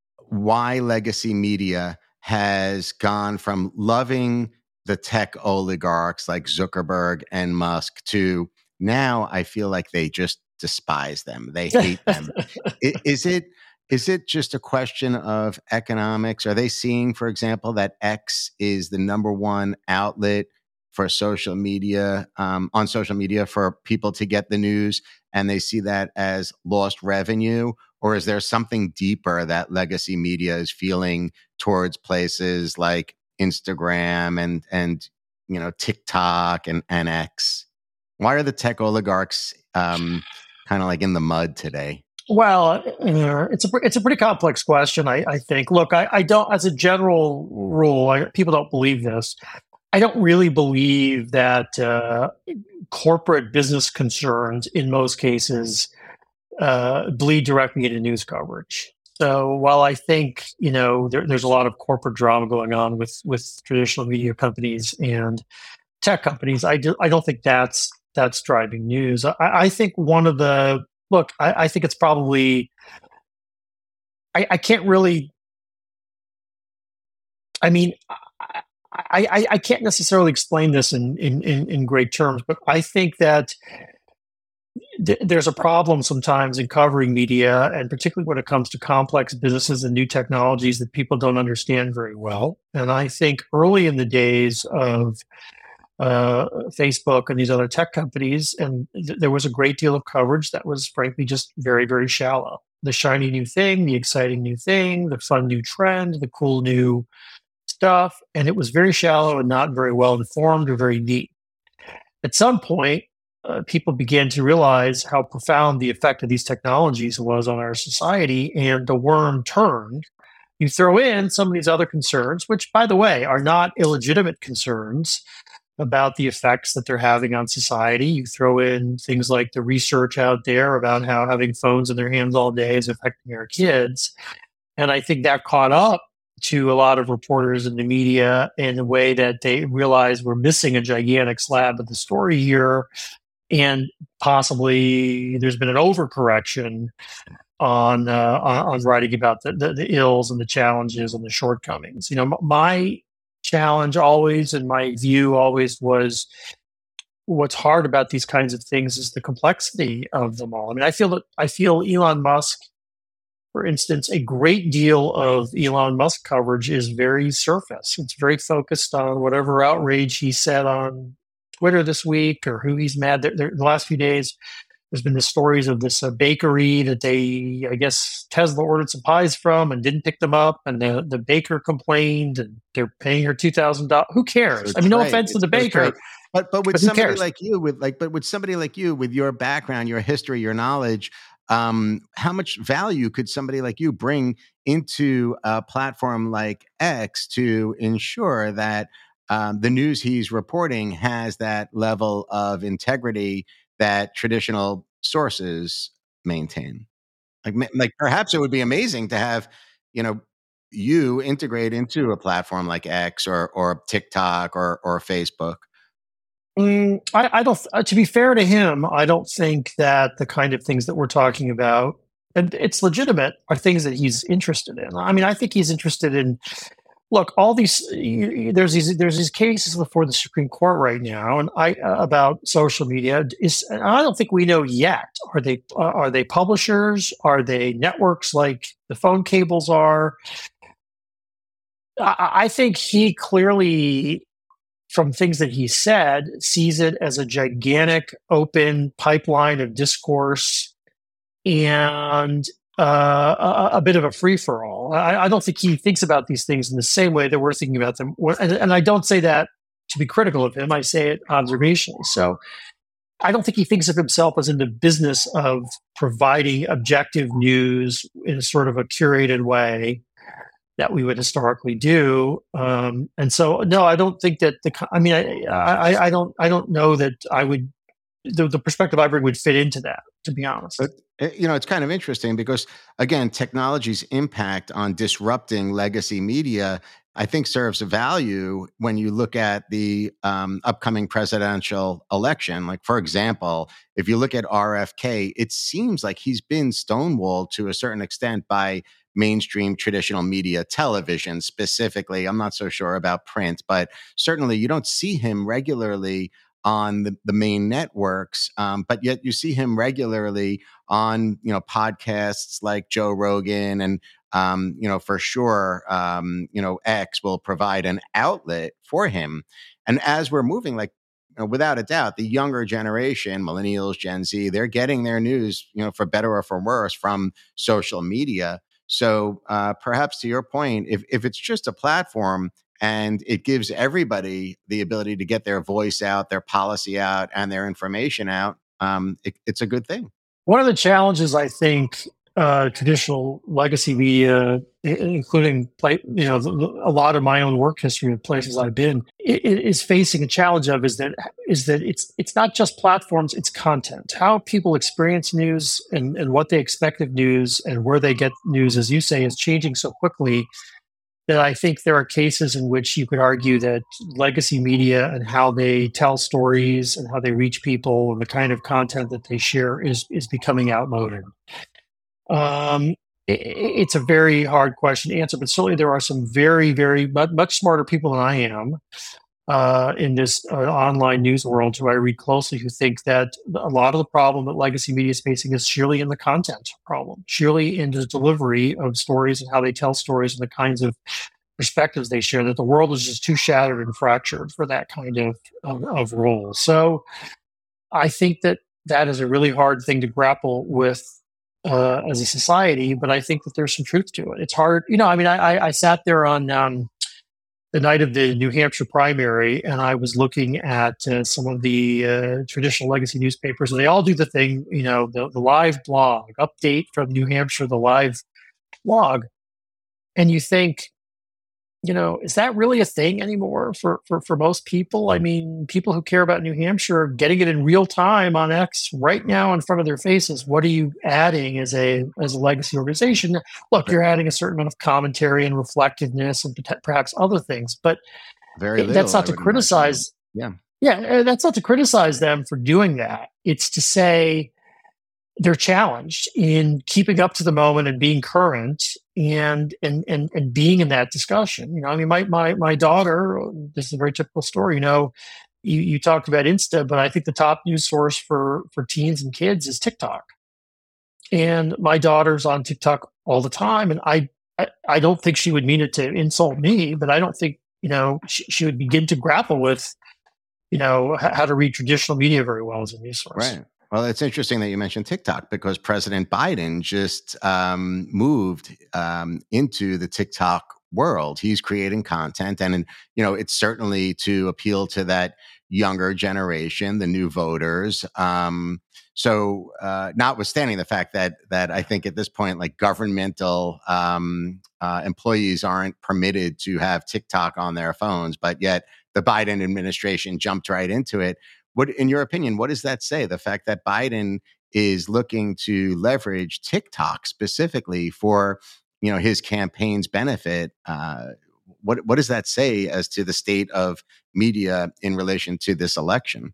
Speaker 1: why legacy media has gone from loving the tech oligarchs like Zuckerberg and Musk to now I feel like they just despise them. They hate them. Is it is it just a question of economics? Are they seeing, for example, that X is the number one outlet for social media, um, on social media for people to get the news, and they see that as lost revenue? Or is there something deeper that legacy media is feeling towards places like Instagram and, and you know, TikTok and, and X? Why are the tech oligarchs um, kind of like in the mud today?
Speaker 2: Well, uh, it's a it's a pretty complex question. I, I think. Look, I, I don't, as a general rule, I, people don't believe this. I don't really believe that uh, corporate business concerns, in most cases, uh, bleed directly into news coverage. So while I think, you know, there, there's a lot of corporate drama going on with with traditional media companies and tech companies, I do I don't think that's that's driving news. I, I think one of the look, I, I think it's probably I, I can't really. I mean, I, I, I can't necessarily explain this in, in, in, in great terms, but I think that th- there's a problem sometimes in covering media, and particularly when it comes to complex businesses and new technologies that people don't understand very well. And I think early in the days of uh, Facebook and these other tech companies, and th- there was a great deal of coverage that was frankly just very, very shallow. The shiny new thing, the exciting new thing, the fun new trend, the cool new stuff, and it was very shallow and not very well informed or very neat. At some point, uh, people began to realize how profound the effect of these technologies was on our society, and the worm turned. You throw in some of these other concerns, which, by the way, are not illegitimate concerns about the effects that they're having on society. You throw in things like the research out there about how having phones in their hands all day is affecting our kids. And I think that caught up to a lot of reporters in the media in a way that they realized we're missing a gigantic slab of the story here. And possibly there's been an overcorrection on uh, on, on writing about the, the, the ills and the challenges and the shortcomings. You know, m- my challenge always and my view always was what's hard about these kinds of things is the complexity of them all. I mean, I feel that I feel Elon Musk, for instance, a great deal of Elon Musk coverage is very surface. It's very focused on whatever outrage he said on Twitter this week or who he's mad. There, there, the last few days, there's been the stories of this uh, bakery that they, I guess, Tesla ordered some pies from and didn't pick them up, and the, the baker complained, and they're paying her two thousand dollars. Who cares?
Speaker 1: So
Speaker 2: I mean, no
Speaker 1: trade.
Speaker 2: offense to
Speaker 1: It's
Speaker 2: the
Speaker 1: so
Speaker 2: baker,
Speaker 1: trade. But but with
Speaker 2: but who
Speaker 1: somebody
Speaker 2: cares?
Speaker 1: like you, with like but with somebody like you, with your background, your history, your knowledge, um, how much value could somebody like you bring into a platform like X to ensure that um, the news he's reporting has that level of integrity that traditional sources maintain? Like, ma- like perhaps it would be amazing to have, you know, you integrate into a platform like X or or TikTok or or Facebook.
Speaker 2: Mm, I, I don't. Uh, to be fair to him, I don't think that the kind of things that we're talking about, and it's legitimate, are things that he's interested in. I mean, I think he's interested in. Look, all these y- y- there's these there's these cases before the Supreme Court right now, and I uh, about social media is. And I don't think we know yet. Are they uh, are they publishers? Are they networks like the phone cables are? I, I think he clearly, from things that he said, sees it as a gigantic open pipeline of discourse and uh, a, a bit of a free for all. I, I don't think he thinks about these things in the same way that we're thinking about them. And, and I don't say that to be critical of him. I say it observationally. So I don't think he thinks of himself as in the business of providing objective news in a sort of a curated way that we would historically do. Um, and so, no, I don't think that the. I mean, I, I, I don't, I don't know that I would. The, the perspective I bring would fit into that. To be honest.
Speaker 1: But uh, you know, it's kind of interesting because again, technology's impact on disrupting legacy media, I think, serves a value when you look at the um, upcoming presidential election. Like, for example, if you look at R F K, it seems like he's been stonewalled to a certain extent by mainstream traditional media, television specifically. I'm not so sure about print, but certainly you don't see him regularly on the, the main networks, um, but yet you see him regularly on, you know, podcasts like Joe Rogan and um, you know, for sure, um, you know, X will provide an outlet for him. And as we're moving, like, you know, without a doubt, the younger generation, millennials, Gen Z, they're getting their news, you know, for better or for worse, from social media. So uh, perhaps to your point, if if it's just a platform and it gives everybody the ability to get their voice out, their policy out, and their information out, um, it, it's a good thing.
Speaker 2: One of the challenges I think uh, traditional legacy media, i- including play, you know the, the- a lot of my own work history of places I've been, i- i- is facing a challenge of is that is that it's it's not just platforms, it's content. How people experience news and, and what they expect of news and where they get news, as you say, is changing so quickly that I think there are cases in which you could argue that legacy media and how they tell stories and how they reach people and the kind of content that they share is is becoming outmoded. Um, i it's a very hard question to answer, but certainly there are some very, very much, much smarter people than I am uh, in this uh, online news world who I read closely who think that a lot of the problem that legacy media is facing is surely in the content problem, surely in the delivery of stories and how they tell stories and the kinds of perspectives they share, that the world is just too shattered and fractured for that kind of, of, of role. So I think that that is a really hard thing to grapple with uh, as a society, but I think that there's some truth to it. It's hard, you know. I mean, I, I I sat there on um, the night of the New Hampshire primary, and I was looking at uh, some of the uh, traditional legacy newspapers, and they all do the thing, you know, the, the live blog update from New Hampshire, the live blog, and you think, you know, is that really a thing anymore for, for, for most people? I mean, people who care about New Hampshire are getting it in real time on X right now in front of their faces. What are you adding as a as a legacy organization? Look, you're adding a certain amount of commentary and reflectiveness and pot- perhaps other things, but
Speaker 1: Very
Speaker 2: it, that's
Speaker 1: little,
Speaker 2: not
Speaker 1: I
Speaker 2: to
Speaker 1: would imagine.
Speaker 2: criticize.
Speaker 1: Yeah.
Speaker 2: Yeah, uh, that's not to criticize them for doing that. It's to say they're challenged in keeping up to the moment and being current and and and and being in that discussion. You know, I mean, my my my daughter. This is a very typical story. You know, you you talked about Insta, but I think the top news source for for teens and kids is TikTok. And my daughter's on TikTok all the time, and I I, I don't think she would mean it to insult me, but I don't think you know she, she would begin to grapple with you know h- how to read traditional media very well as a news source.
Speaker 1: Right. Well, it's interesting that you mentioned TikTok because President Biden just um, moved um, into the TikTok world. He's creating content, and you know, it's certainly to appeal to that younger generation, the new voters. Um, so, uh, notwithstanding the fact that that I think at this point, like governmental um, uh, employees aren't permitted to have TikTok on their phones, but yet the Biden administration jumped right into it. What, in your opinion, what does that say? The fact that Biden is looking to leverage TikTok specifically for, you know, his campaign's benefit. Uh, what what does that say as to the state of media in relation to this election?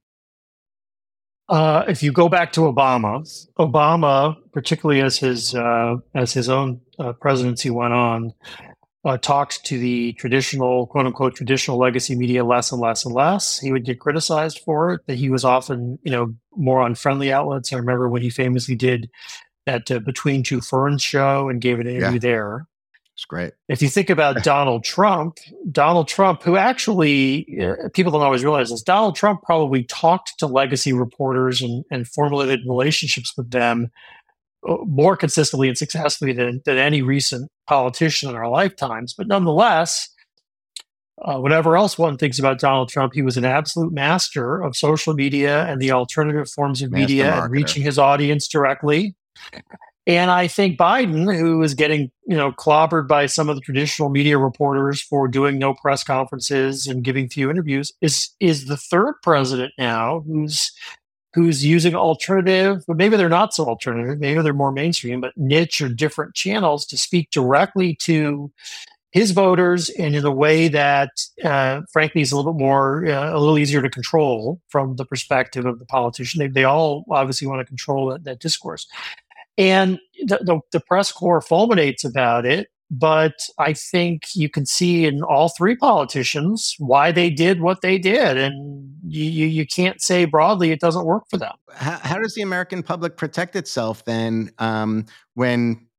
Speaker 2: Uh, if you go back to Obama, Obama, particularly as his uh, as his own uh, presidency went on, uh, talked to the traditional, quote unquote, traditional legacy media less and less and less. He would get criticized for it. That he was often, you know, more on friendly outlets. I remember when he famously did that uh, Between Two Ferns show and gave an
Speaker 1: Yeah,
Speaker 2: interview there.
Speaker 1: it's great.
Speaker 2: If you think about Donald Trump, Donald Trump, who actually, uh, people don't always realize this, Donald Trump probably talked to legacy reporters and, and formulated relationships with them uh, more consistently and successfully than, than any recent politician in our lifetimes. But nonetheless, uh, whatever else one thinks about Donald Trump, he was an absolute master of social media and the alternative forms of
Speaker 1: Master
Speaker 2: media and
Speaker 1: marketer.
Speaker 2: reaching his audience directly. And I think Biden, who is getting, you know, clobbered by some of the traditional media reporters for doing no press conferences and giving few interviews, is is the third president now who's who's using alternative, but maybe they're not so alternative, maybe they're more mainstream, but niche or different channels to speak directly to his voters and in a way that, uh, frankly, is a little bit more, uh, a little easier to control from the perspective of the politician. They, they all obviously want to control that, that discourse. And the, the, the press corps fulminates about it, but I think you can see in all three politicians why they did what they did, and you you, you can't say broadly it doesn't work for them.
Speaker 1: How, how does the American public protect itself then um, when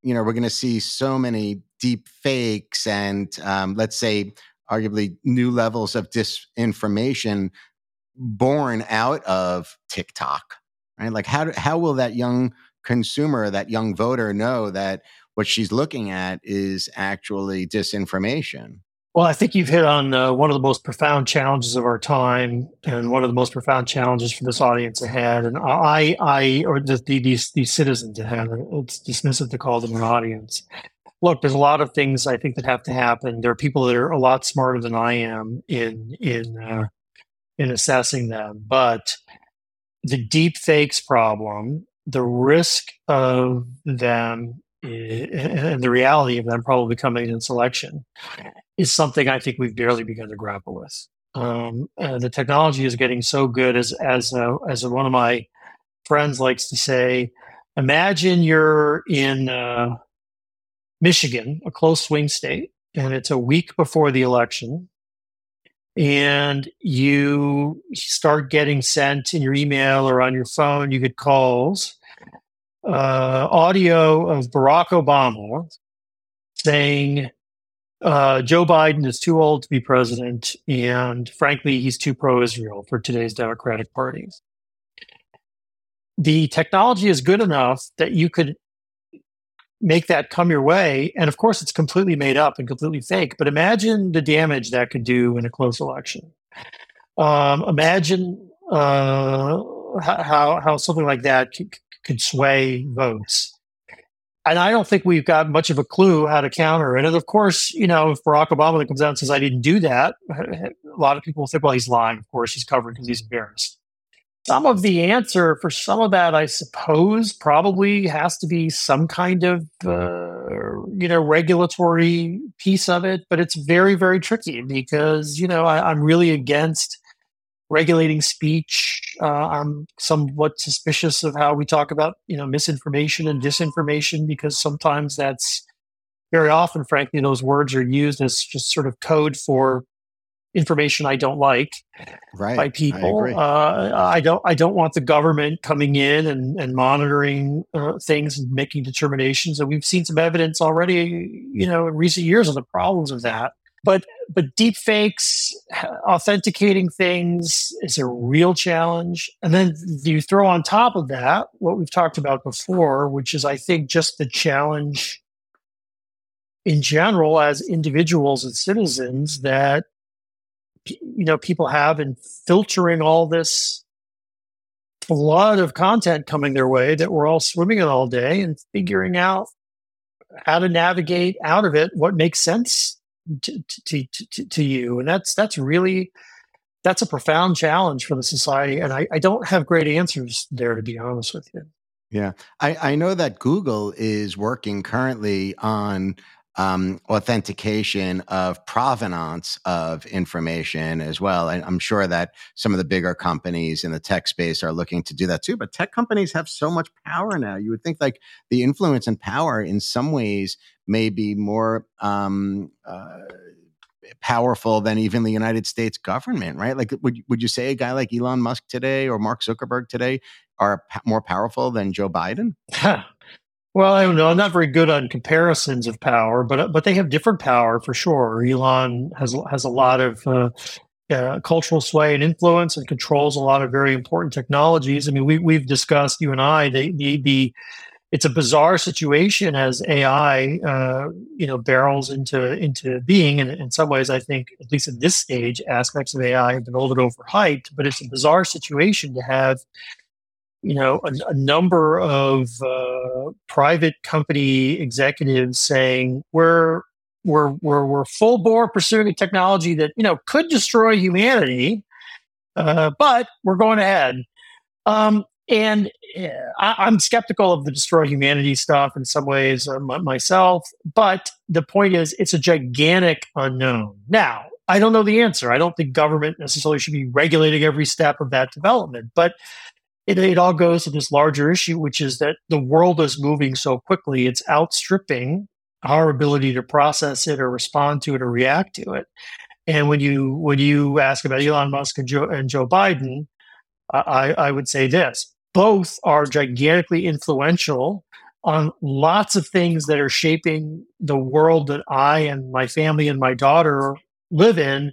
Speaker 1: you know, we're going to see so many deep fakes and, um, let's say, arguably new levels of disinformation born out of TikTok, right? Like, how do, how will that young consumer, that young voter, know that what she's looking at is actually disinformation?
Speaker 2: Well, I think you've hit on uh, one of the most profound challenges of our time, and one of the most profound challenges for this audience ahead. And I, I, or the, the, these these citizens ahead. It's dismissive to call them an audience. Look, there's a lot of things I think that have to happen. There are people that are a lot smarter than I am in in uh, in assessing them, but the deep fakes problem, the risk of them, and the reality of them probably coming in selection, is something I think we've barely begun to grapple with. Um, and the technology is getting so good, as as uh, as one of my friends likes to say. Imagine you're in uh, Michigan, a close swing state, and it's a week before the election, and you start getting sent in your email or on your phone, you get calls, uh, audio of Barack Obama saying uh, Joe Biden is too old to be president, and frankly, he's too pro-Israel for today's Democratic Party. The technology is good enough that you could make that come your way, and of course, it's completely made up and completely fake. But imagine the damage that could do in a close election. Um, imagine uh, how how something like that c- could sway votes. And I don't think we've got much of a clue how to counter it. And of course, you know, if Barack Obama comes out and says, I didn't do that, a lot of people will think, well, he's lying. Of course, he's covered because he's embarrassed. Some of the answer for some of that, I suppose, probably has to be some kind of, uh, you know, regulatory piece of it. But it's very, very tricky because, you know, I, I'm really against regulating speech. Uh, I'm somewhat suspicious of how we talk about, you know, misinformation and disinformation, because sometimes that's very often, frankly, those words are used as just sort of code for information I don't like
Speaker 1: Right.
Speaker 2: by
Speaker 1: I
Speaker 2: people.
Speaker 1: agree.
Speaker 2: Uh, I don't. I don't want the government coming in and, and monitoring uh, things and making determinations. And we've seen some evidence already, you know, in recent years of the problems of that. But but deep fakes, authenticating things is a real challenge. And then you throw on top of that what we've talked about before, which is, I think, just the challenge in general as individuals and citizens that, you know, people have in filtering all this flood of content coming their way that we're all swimming in all day, and figuring out how to navigate out of it, what makes sense to, to, to, to you. And that's, that's really, that's a profound challenge for the society. And I, I don't have great answers there, to be honest with you.
Speaker 1: Yeah. I, I know that Google is working currently on um, authentication of provenance of information as well. And I'm sure that some of the bigger companies in the tech space are looking to do that too. But tech companies have so much power now. You would think like the influence and power in some ways may be more um, uh, powerful than even the United States government, right? Like, would, would you say a guy like Elon Musk today or Mark Zuckerberg today are p- more powerful than Joe Biden?
Speaker 2: Well, I don't know. I'm not very good on comparisons of power, but but they have different power for sure. Elon has has a lot of uh, uh, cultural sway and influence, and controls a lot of very important technologies. I mean, we we've discussed, you and I, the the, the it's a bizarre situation as A I, uh, you know, barrels into into being. And in some ways, I think, at least at this stage, aspects of A I have been a little bit overhyped. But it's a bizarre situation to have, you know, a, a number of uh, private company executives saying we're we're we're we're full bore pursuing a technology that, you know, could destroy humanity, uh, but we're going ahead. Um, and uh, I, I'm skeptical of the destroy humanity stuff in some ways, uh, m- myself. But the point is, it's a gigantic unknown. Now, I don't know the answer. I don't think government necessarily should be regulating every step of that development, but It, it all goes to this larger issue, which is that the world is moving so quickly, it's outstripping our ability to process it or respond to it or react to it. And when you when you ask about Elon Musk and Joe, and Joe Biden, I, I would say this: both are gigantically influential on lots of things that are shaping the world that I and my family and my daughter live in.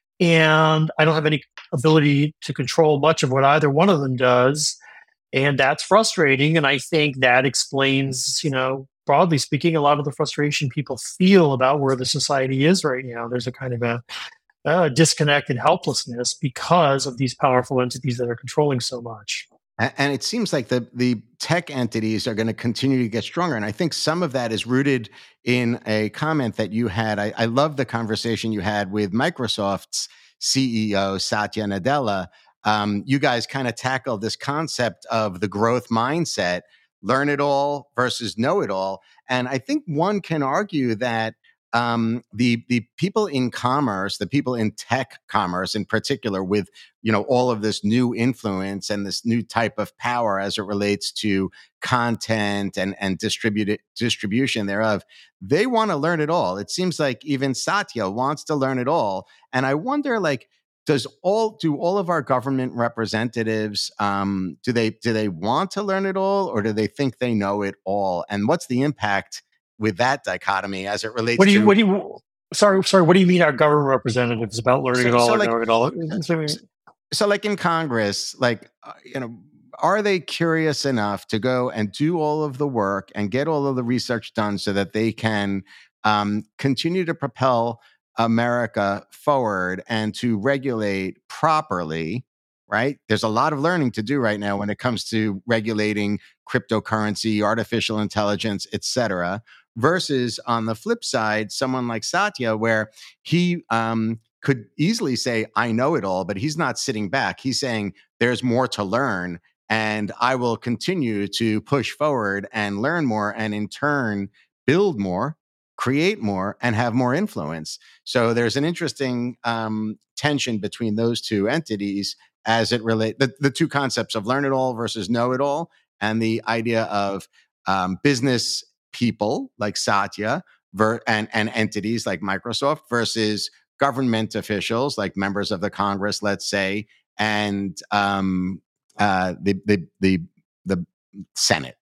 Speaker 2: And I don't have any ability to control much of what either one of them does. And that's frustrating. And I think that explains, you know, broadly speaking, a lot of the frustration people feel about where the society is right now. There's a kind of a, a disconnect and helplessness because of these powerful entities that are controlling so much.
Speaker 1: And it seems like the the tech entities are going to continue to get stronger. And I think some of that is rooted in a comment that you had. I, I love the conversation you had with Microsoft's C E O, Satya Nadella. Um, you guys kind of tackled this concept of the growth mindset, learn it all versus know it all. And I think one can argue that um, the the people in commerce, the people in tech commerce in particular, with you know all of this new influence and this new type of power as it relates to content and and distributed distribution thereof, they want to learn it all. It seems like even Satya wants to learn it all, and I wonder, like, does all do all of our government representatives um, do they do they want to learn it all, or do they think they know it all? And what's the impact with that dichotomy as it relates
Speaker 2: what do you
Speaker 1: to
Speaker 2: what do you sorry sorry what do you mean our government representatives about learning
Speaker 1: so,
Speaker 2: it all
Speaker 1: so
Speaker 2: or
Speaker 1: like,
Speaker 2: knowing it all?
Speaker 1: so, so like in Congress, like uh, you know are they curious enough to go and do all of the work and get all of the research done so that they can um, continue to propel America forward and to regulate properly, right? There's a lot of learning to do right now when it comes to regulating cryptocurrency, artificial intelligence, et cetera. Versus on the flip side, someone like Satya, where he um, could easily say, I know it all, but he's not sitting back. He's saying, there's more to learn, and I will continue to push forward and learn more, and in turn, build more, create more, and have more influence. So there's an interesting um, tension between those two entities as it relates, the, the two concepts of learn it all versus know it all, and the idea of um, business people like Satya ver- and, and entities like Microsoft versus government officials like members of the Congress, let's say, and um, uh, the, the, the, the Senate.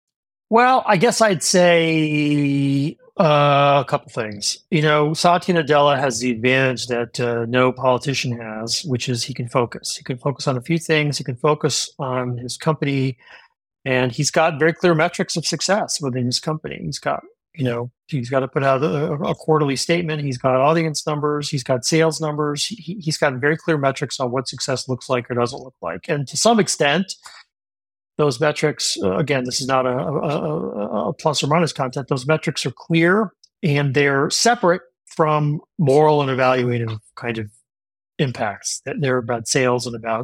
Speaker 2: Well, I guess I'd say uh, a couple things. You know, Satya Nadella has the advantage that uh, no politician has, which is he can focus. He can focus on a few things. He can focus on his company, and he's got very clear metrics of success within his company. He's got, you know, he's got to put out a, a quarterly statement. He's got audience numbers. He's got sales numbers. He, he's got very clear metrics on what success looks like or doesn't look like. And to some extent, those metrics, uh, again, this is not a, a, a plus or minus content. Those metrics are clear and they're separate from moral and evaluative kind of impacts. They're about sales and about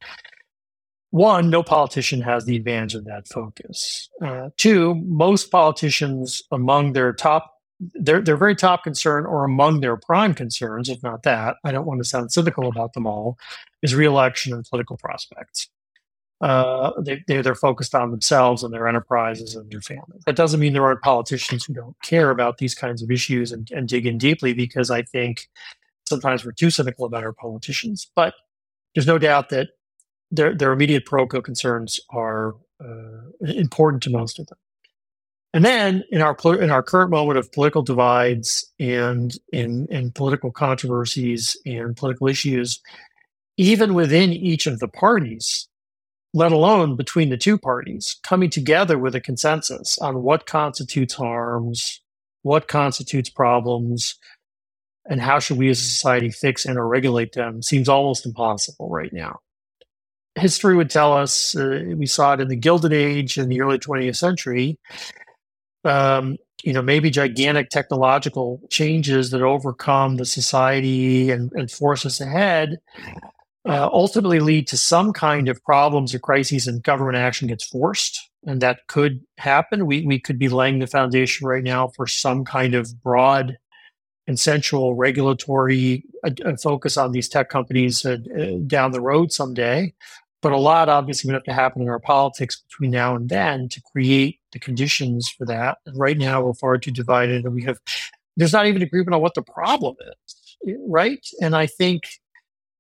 Speaker 2: one, no politician has the advantage of that focus. Uh, two, most politicians among their top, their, their very top concern or among their prime concerns, if not that, I don't want to sound cynical about them all, is reelection and political prospects. Uh, they, they're focused on themselves and their enterprises and their families. That doesn't mean there aren't politicians who don't care about these kinds of issues and, and dig in deeply, because I think sometimes we're too cynical about our politicians. But there's no doubt that their their immediate parochial concerns are uh, important to most of them. And then in our in our current moment of political divides and in in political controversies and political issues, even within each of the parties, let alone between the two parties, coming together with a consensus on what constitutes harms, what constitutes problems, and how should we as a society fix and or regulate them seems almost impossible right now. History would tell us, uh, we saw it in the Gilded Age in the early twentieth century, um, you know, maybe gigantic technological changes that overcome the society and, and force us ahead uh, ultimately lead to some kind of problems or crises, and government action gets forced. And that could happen. We, we could be laying the foundation right now for some kind of broad consensual regulatory uh, focus on these tech companies uh, uh, down the road someday. But a lot obviously would have to happen in our politics between now and then to create the conditions for that. And right now we're far too divided, and we have, there's not even agreement on what the problem is, right? And I think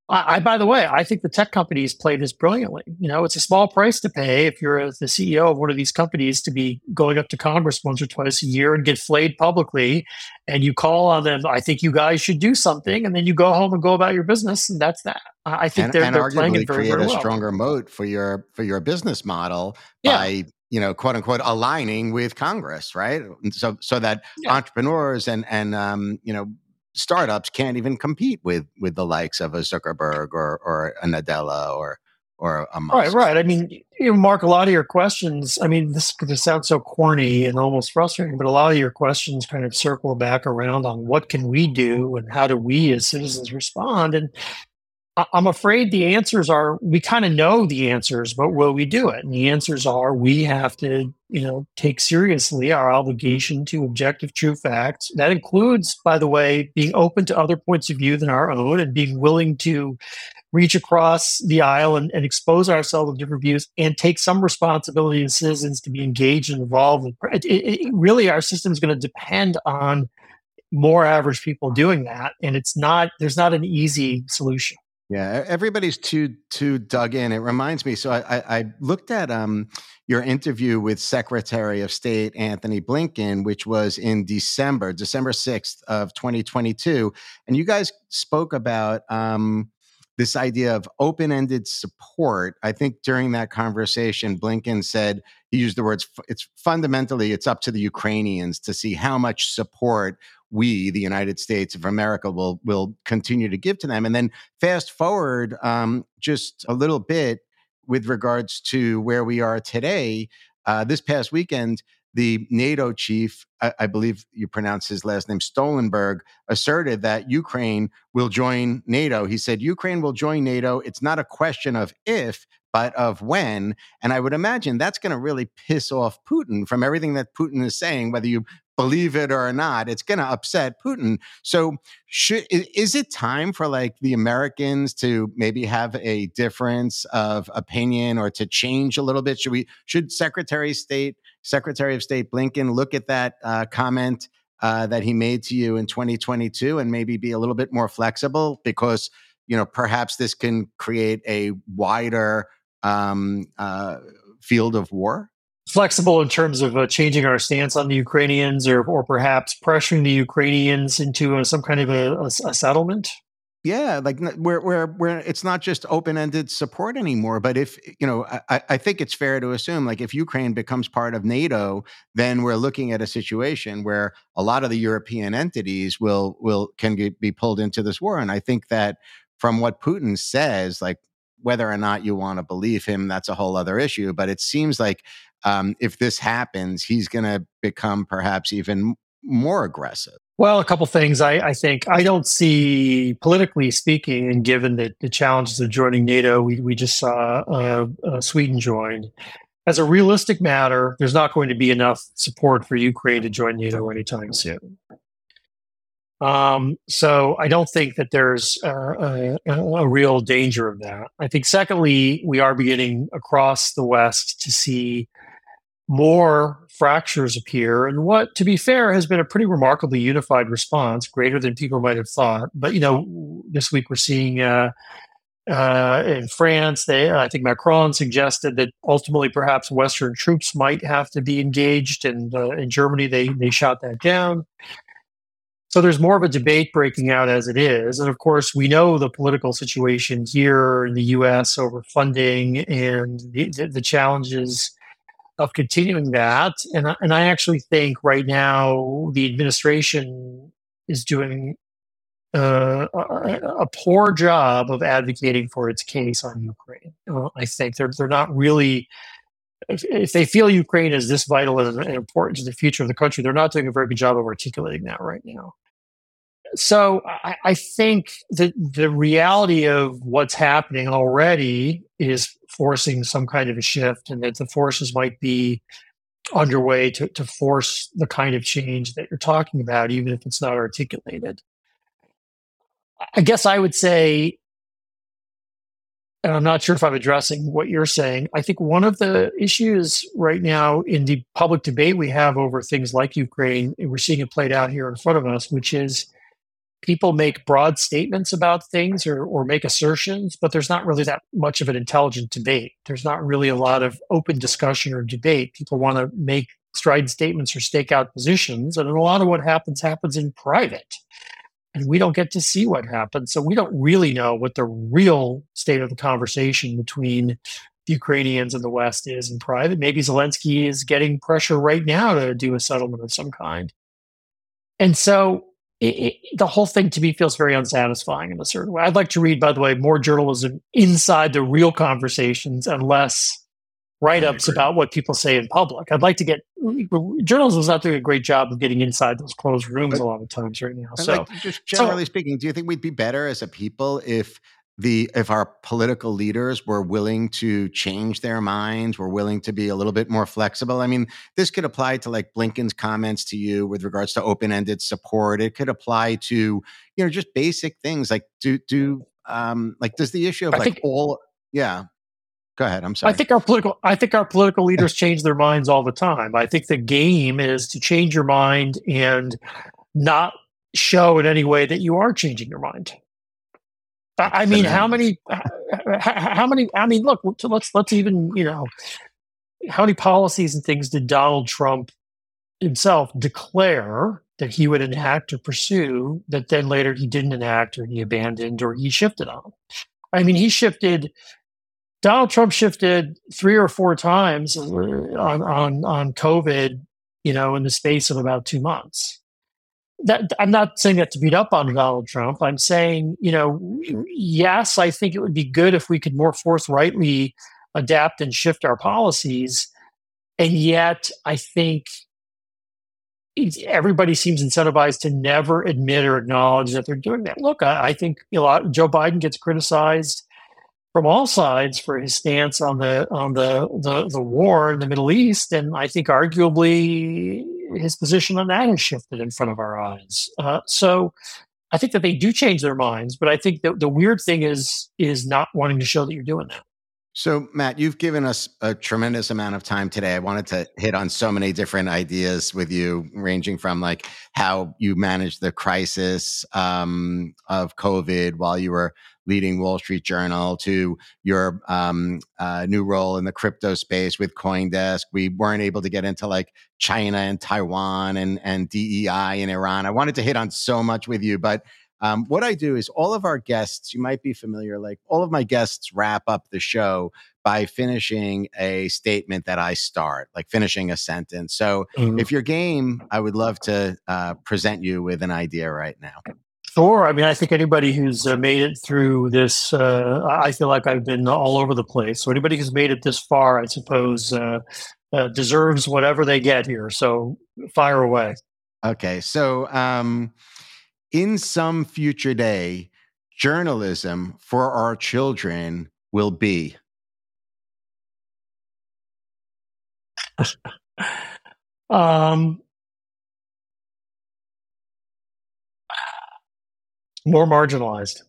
Speaker 2: I, I, by the way, I think the tech companies play this brilliantly. You know, it's a small price to pay if you're the C E O of one of these companies to be going up to Congress once or twice a year and get flayed publicly, and you call on them. I think you guys should do something, and then you go home and go about your business, and that's that. I think
Speaker 1: and
Speaker 2: they're
Speaker 1: and
Speaker 2: they're playing
Speaker 1: arguably
Speaker 2: it very
Speaker 1: create
Speaker 2: very
Speaker 1: a
Speaker 2: well.
Speaker 1: stronger moat for your for your business model
Speaker 2: Yeah,
Speaker 1: by, you know, quote unquote aligning with Congress, right? And so so that
Speaker 2: yeah.
Speaker 1: entrepreneurs and and um, you know, startups can't even compete with with the likes of a Zuckerberg or or a Nadella or or a
Speaker 2: Right,
Speaker 1: Musk.
Speaker 2: right. I mean, you know, Mark, a lot of your questions, I mean, this could sound so corny and almost frustrating, but a lot of your questions kind of circle back around on what can we do and how do we as citizens respond? And I- I'm afraid the answers are we kind of know the answers, but will we do it? And the answers are we have to, you know, take seriously our obligation to objective true facts. That includes, by the way, being open to other points of view than our own and being willing to reach across the aisle and, and expose ourselves to different views and take some responsibility as citizens to be engaged and involved. It, it, it, really, our system is going to depend on more average people doing that. And it's not, there's not an easy solution.
Speaker 1: Yeah, everybody's too too dug in. It reminds me. So I, I, I looked at um, your interview with Secretary of State Anthony Blinken, which was in December, December sixth of twenty twenty-two, and you guys spoke about um, this idea of open-ended support. I think during that conversation, Blinken said he used the words. It's fundamentally it's up to the Ukrainians to see how much support we, the United States of America, will will continue to give to them. And then fast forward um, just a little bit with regards to where we are today. Uh, this past weekend, the NATO chief, I, I believe you pronounce his last name, Stoltenberg, asserted that Ukraine will join NATO. He said, Ukraine will join NATO. It's not a question of if, but of when. And I would imagine that's going to really piss off Putin from everything that Putin is saying, whether you believe it or not. It's going to upset Putin. So should, is it time for like the Americans to maybe have a difference of opinion or to change a little bit? Should we, should Secretary of State, Secretary of State Blinken look at that uh, comment uh, that he made to you in twenty twenty-two and maybe be a little bit more flexible because, you know, perhaps this can create a wider um, uh, field of war?
Speaker 2: Flexible in terms of uh, changing our stance on the Ukrainians, or or perhaps pressuring the Ukrainians into uh, some kind of a, a, a settlement?
Speaker 1: Yeah, like where where where it's not just open-ended support anymore, but if, you know, I, I think it's fair to assume like if Ukraine becomes part of NATO, then we're looking at a situation where a lot of the European entities will will can get, be pulled into this war. And I think that from what Putin says, like whether or not you want to believe him, that's a whole other issue. But it seems like um, if this happens, he's going to become perhaps even more aggressive.
Speaker 2: Well, a couple things. I, I think I don't see, politically speaking, and given that the challenges of joining NATO, we, we just saw uh, uh, Sweden join. As a realistic matter, there's not going to be enough support for Ukraine to join NATO anytime soon. Um, so I don't think that there's uh, a, a real danger of that. I think, secondly, we are beginning across the West to see more fractures appear, and what, to be fair, has been a pretty remarkably unified response, greater than people might have thought. But, you know, this week we're seeing uh, uh, in France, they, I think Macron suggested that ultimately perhaps Western troops might have to be engaged, and uh, in Germany they they shot that down. So there's more of a debate breaking out as it is. And of course, we know the political situation here in the U S over funding and the, the challenges of continuing that. And I, and I actually think right now the administration is doing uh, a, a poor job of advocating for its case on Ukraine. Uh, I think they're they're not really. If, if they feel Ukraine is this vital and, and important to the future of the country, they're not doing a very good job of articulating that right now. So I, I think that the reality of what's happening already is forcing some kind of a shift, and that the forces might be underway to, to force the kind of change that you're talking about, even if it's not articulated. I guess I would say, and I'm not sure if I'm addressing what you're saying, I think one of the issues right now in the public debate we have over things like Ukraine, and we're seeing it played out here in front of us, which is people make broad statements about things or, or make assertions, but there's not really that much of an intelligent debate. There's not really a lot of open discussion or debate. People want to make strident statements or stake out positions, and a lot of what happens happens in private. And we don't get to see what happens. So we don't really know what the real state of the conversation between the Ukrainians and the West is in private. Maybe Zelensky is getting pressure right now to do a settlement of some kind. And so it, it, the whole thing to me feels very unsatisfying in a certain way. I'd like to read, by the way, more journalism inside the real conversations and less write-ups about what people say in public. I'd like to get journalism's not doing a great job of getting inside those closed rooms but, a lot of times right now. So,
Speaker 1: like, just generally so, speaking, do you think we'd be better as a people if the if our political leaders were willing to change their minds, were willing to be a little bit more flexible? I mean, this could apply to like Blinken's comments to you with regards to open-ended support. It could apply to, you know, just basic things like do do um like does the issue of I like think, all yeah. Go ahead. I'm sorry.
Speaker 2: I think our political I think our political leaders change their minds all the time. I think the game is to change your mind and not show in any way that you are changing your mind. I mean, how many, how many, I mean, look, let's, let's even, you know, how many policies and things did Donald Trump himself declare that he would enact or pursue that then later he didn't enact or he abandoned or he shifted on? I mean, he shifted, Donald Trump shifted three or four times on, on, on COVID, you know, in the space of about two months. That, I'm not saying that to beat up on Donald Trump. I'm saying, you know, yes, I think it would be good if we could more forthrightly adapt and shift our policies. And yet, I think everybody seems incentivized to never admit or acknowledge that they're doing that. Look, I, I think a lot, Joe Biden gets criticized from all sides for his stance on the on the, the the war in the Middle East, and I think arguably his position on that has shifted in front of our eyes. Uh, so I think that they do change their minds, but I think that the weird thing is is not wanting to show that you're doing that.
Speaker 1: So, Matt, you've given us a tremendous amount of time today. I wanted to hit on so many different ideas with you, ranging from like how you managed the crisis um, of COVID while you were leading Wall Street Journal to your um, uh, new role in the crypto space with CoinDesk. We weren't able to get into like China and Taiwan and, and D E I in Iran. I wanted to hit on so much with you, but Um, what I do is all of our guests, you might be familiar, like all of my guests wrap up the show by finishing a statement that I start, like finishing a sentence. So mm-hmm. if you're game, I would love to uh, present you with an idea right now.
Speaker 2: Sure. I mean, I think anybody who's uh, made it through this, uh, I feel like I've been all over the place. So anybody who's made it this far, I suppose, uh, uh, deserves whatever they get here. So fire away.
Speaker 1: Okay. So, um, in some future day, journalism for our children will be.
Speaker 2: um, more marginalized.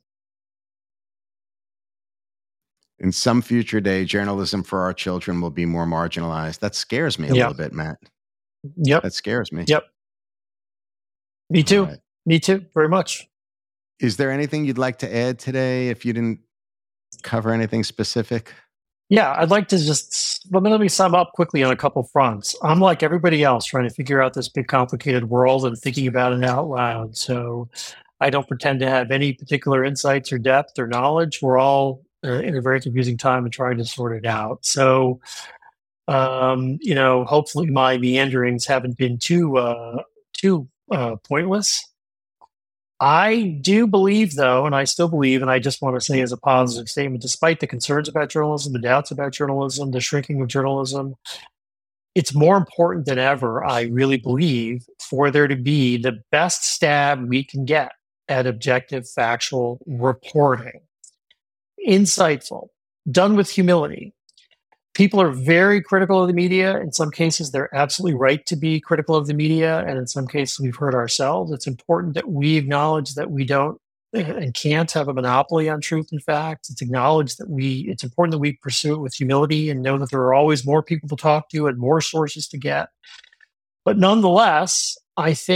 Speaker 1: In some future day, journalism for our children will be more marginalized. That scares me a yep. little bit, Matt.
Speaker 2: Yep.
Speaker 1: That scares me.
Speaker 2: Yep. Me too. Right. Me too, very much.
Speaker 1: Is there anything you'd like to add today if you didn't cover anything specific?
Speaker 2: Yeah, I'd like to just, let me, let me sum up quickly on a couple fronts. I'm like everybody else trying to figure out this big complicated world and thinking about it out loud. So I don't pretend to have any particular insights or depth or knowledge. We're all uh, in a very confusing time and trying to sort it out. So, um, you know, hopefully my meanderings haven't been too, uh, too uh, pointless. I do believe, though, and I still believe, and I just want to say as a positive statement, despite the concerns about journalism, the doubts about journalism, the shrinking of journalism, it's more important than ever, I really believe, for there to be the best stab we can get at objective, factual reporting. Insightful, done with humility. People are very critical of the media. In some cases, they're absolutely right to be critical of the media. And in some cases, we've heard ourselves. It's important that we acknowledge that we don't and can't have a monopoly on truth and facts. It's acknowledged that we, it's important that we pursue it with humility and know that there are always more people to talk to and more sources to get. But nonetheless, I think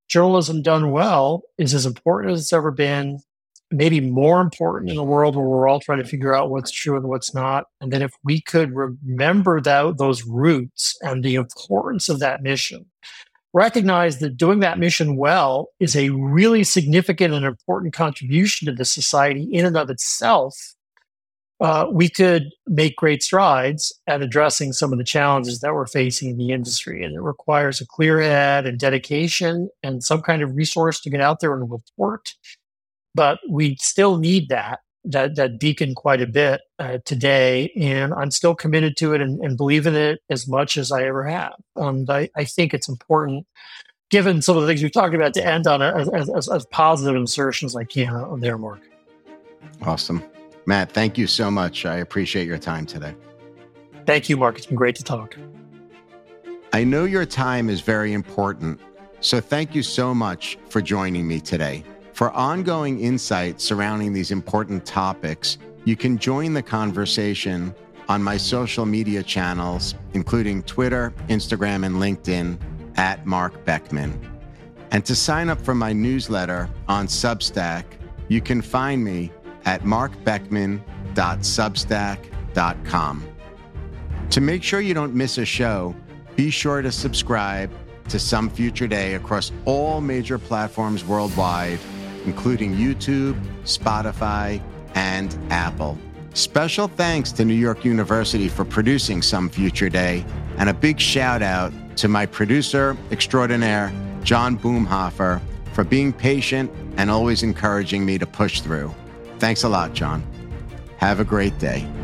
Speaker 2: journalism done well is as important as it's ever been, maybe more important in a world where we're all trying to figure out what's true and what's not. And then if we could remember that, those roots and the importance of that mission, recognize that doing that mission well is a really significant and important contribution to the society in and of itself, uh, we could make great strides at addressing some of the challenges that we're facing in the industry. And it requires a clear head and dedication and some kind of resource to get out there and report. But we still need that, that, that beacon quite a bit uh, today. And I'm still committed to it and, and believe in it as much as I ever have. And I, I think it's important, given some of the things we've talked about, to end on a, as, as, as positive insertions as I can on there, Mark.
Speaker 1: Awesome. Matt, thank you so much. I appreciate your time today.
Speaker 2: Thank you, Mark. It's been great to talk.
Speaker 1: I know your time is very important, so thank you so much for joining me today. For ongoing insight surrounding these important topics, you can join the conversation on my social media channels, including Twitter, Instagram, and LinkedIn, at Mark Beckman. And to sign up for my newsletter on Substack, you can find me at mark beckman dot substack dot com. To make sure you don't miss a show, be sure to subscribe to Some Future Day across all major platforms worldwide, including YouTube, Spotify, and Apple. Special thanks to New York University for producing Some Future Day, and a big shout out to my producer extraordinaire, John Boomhofer, for being patient and always encouraging me to push through. Thanks a lot, John. Have a great day.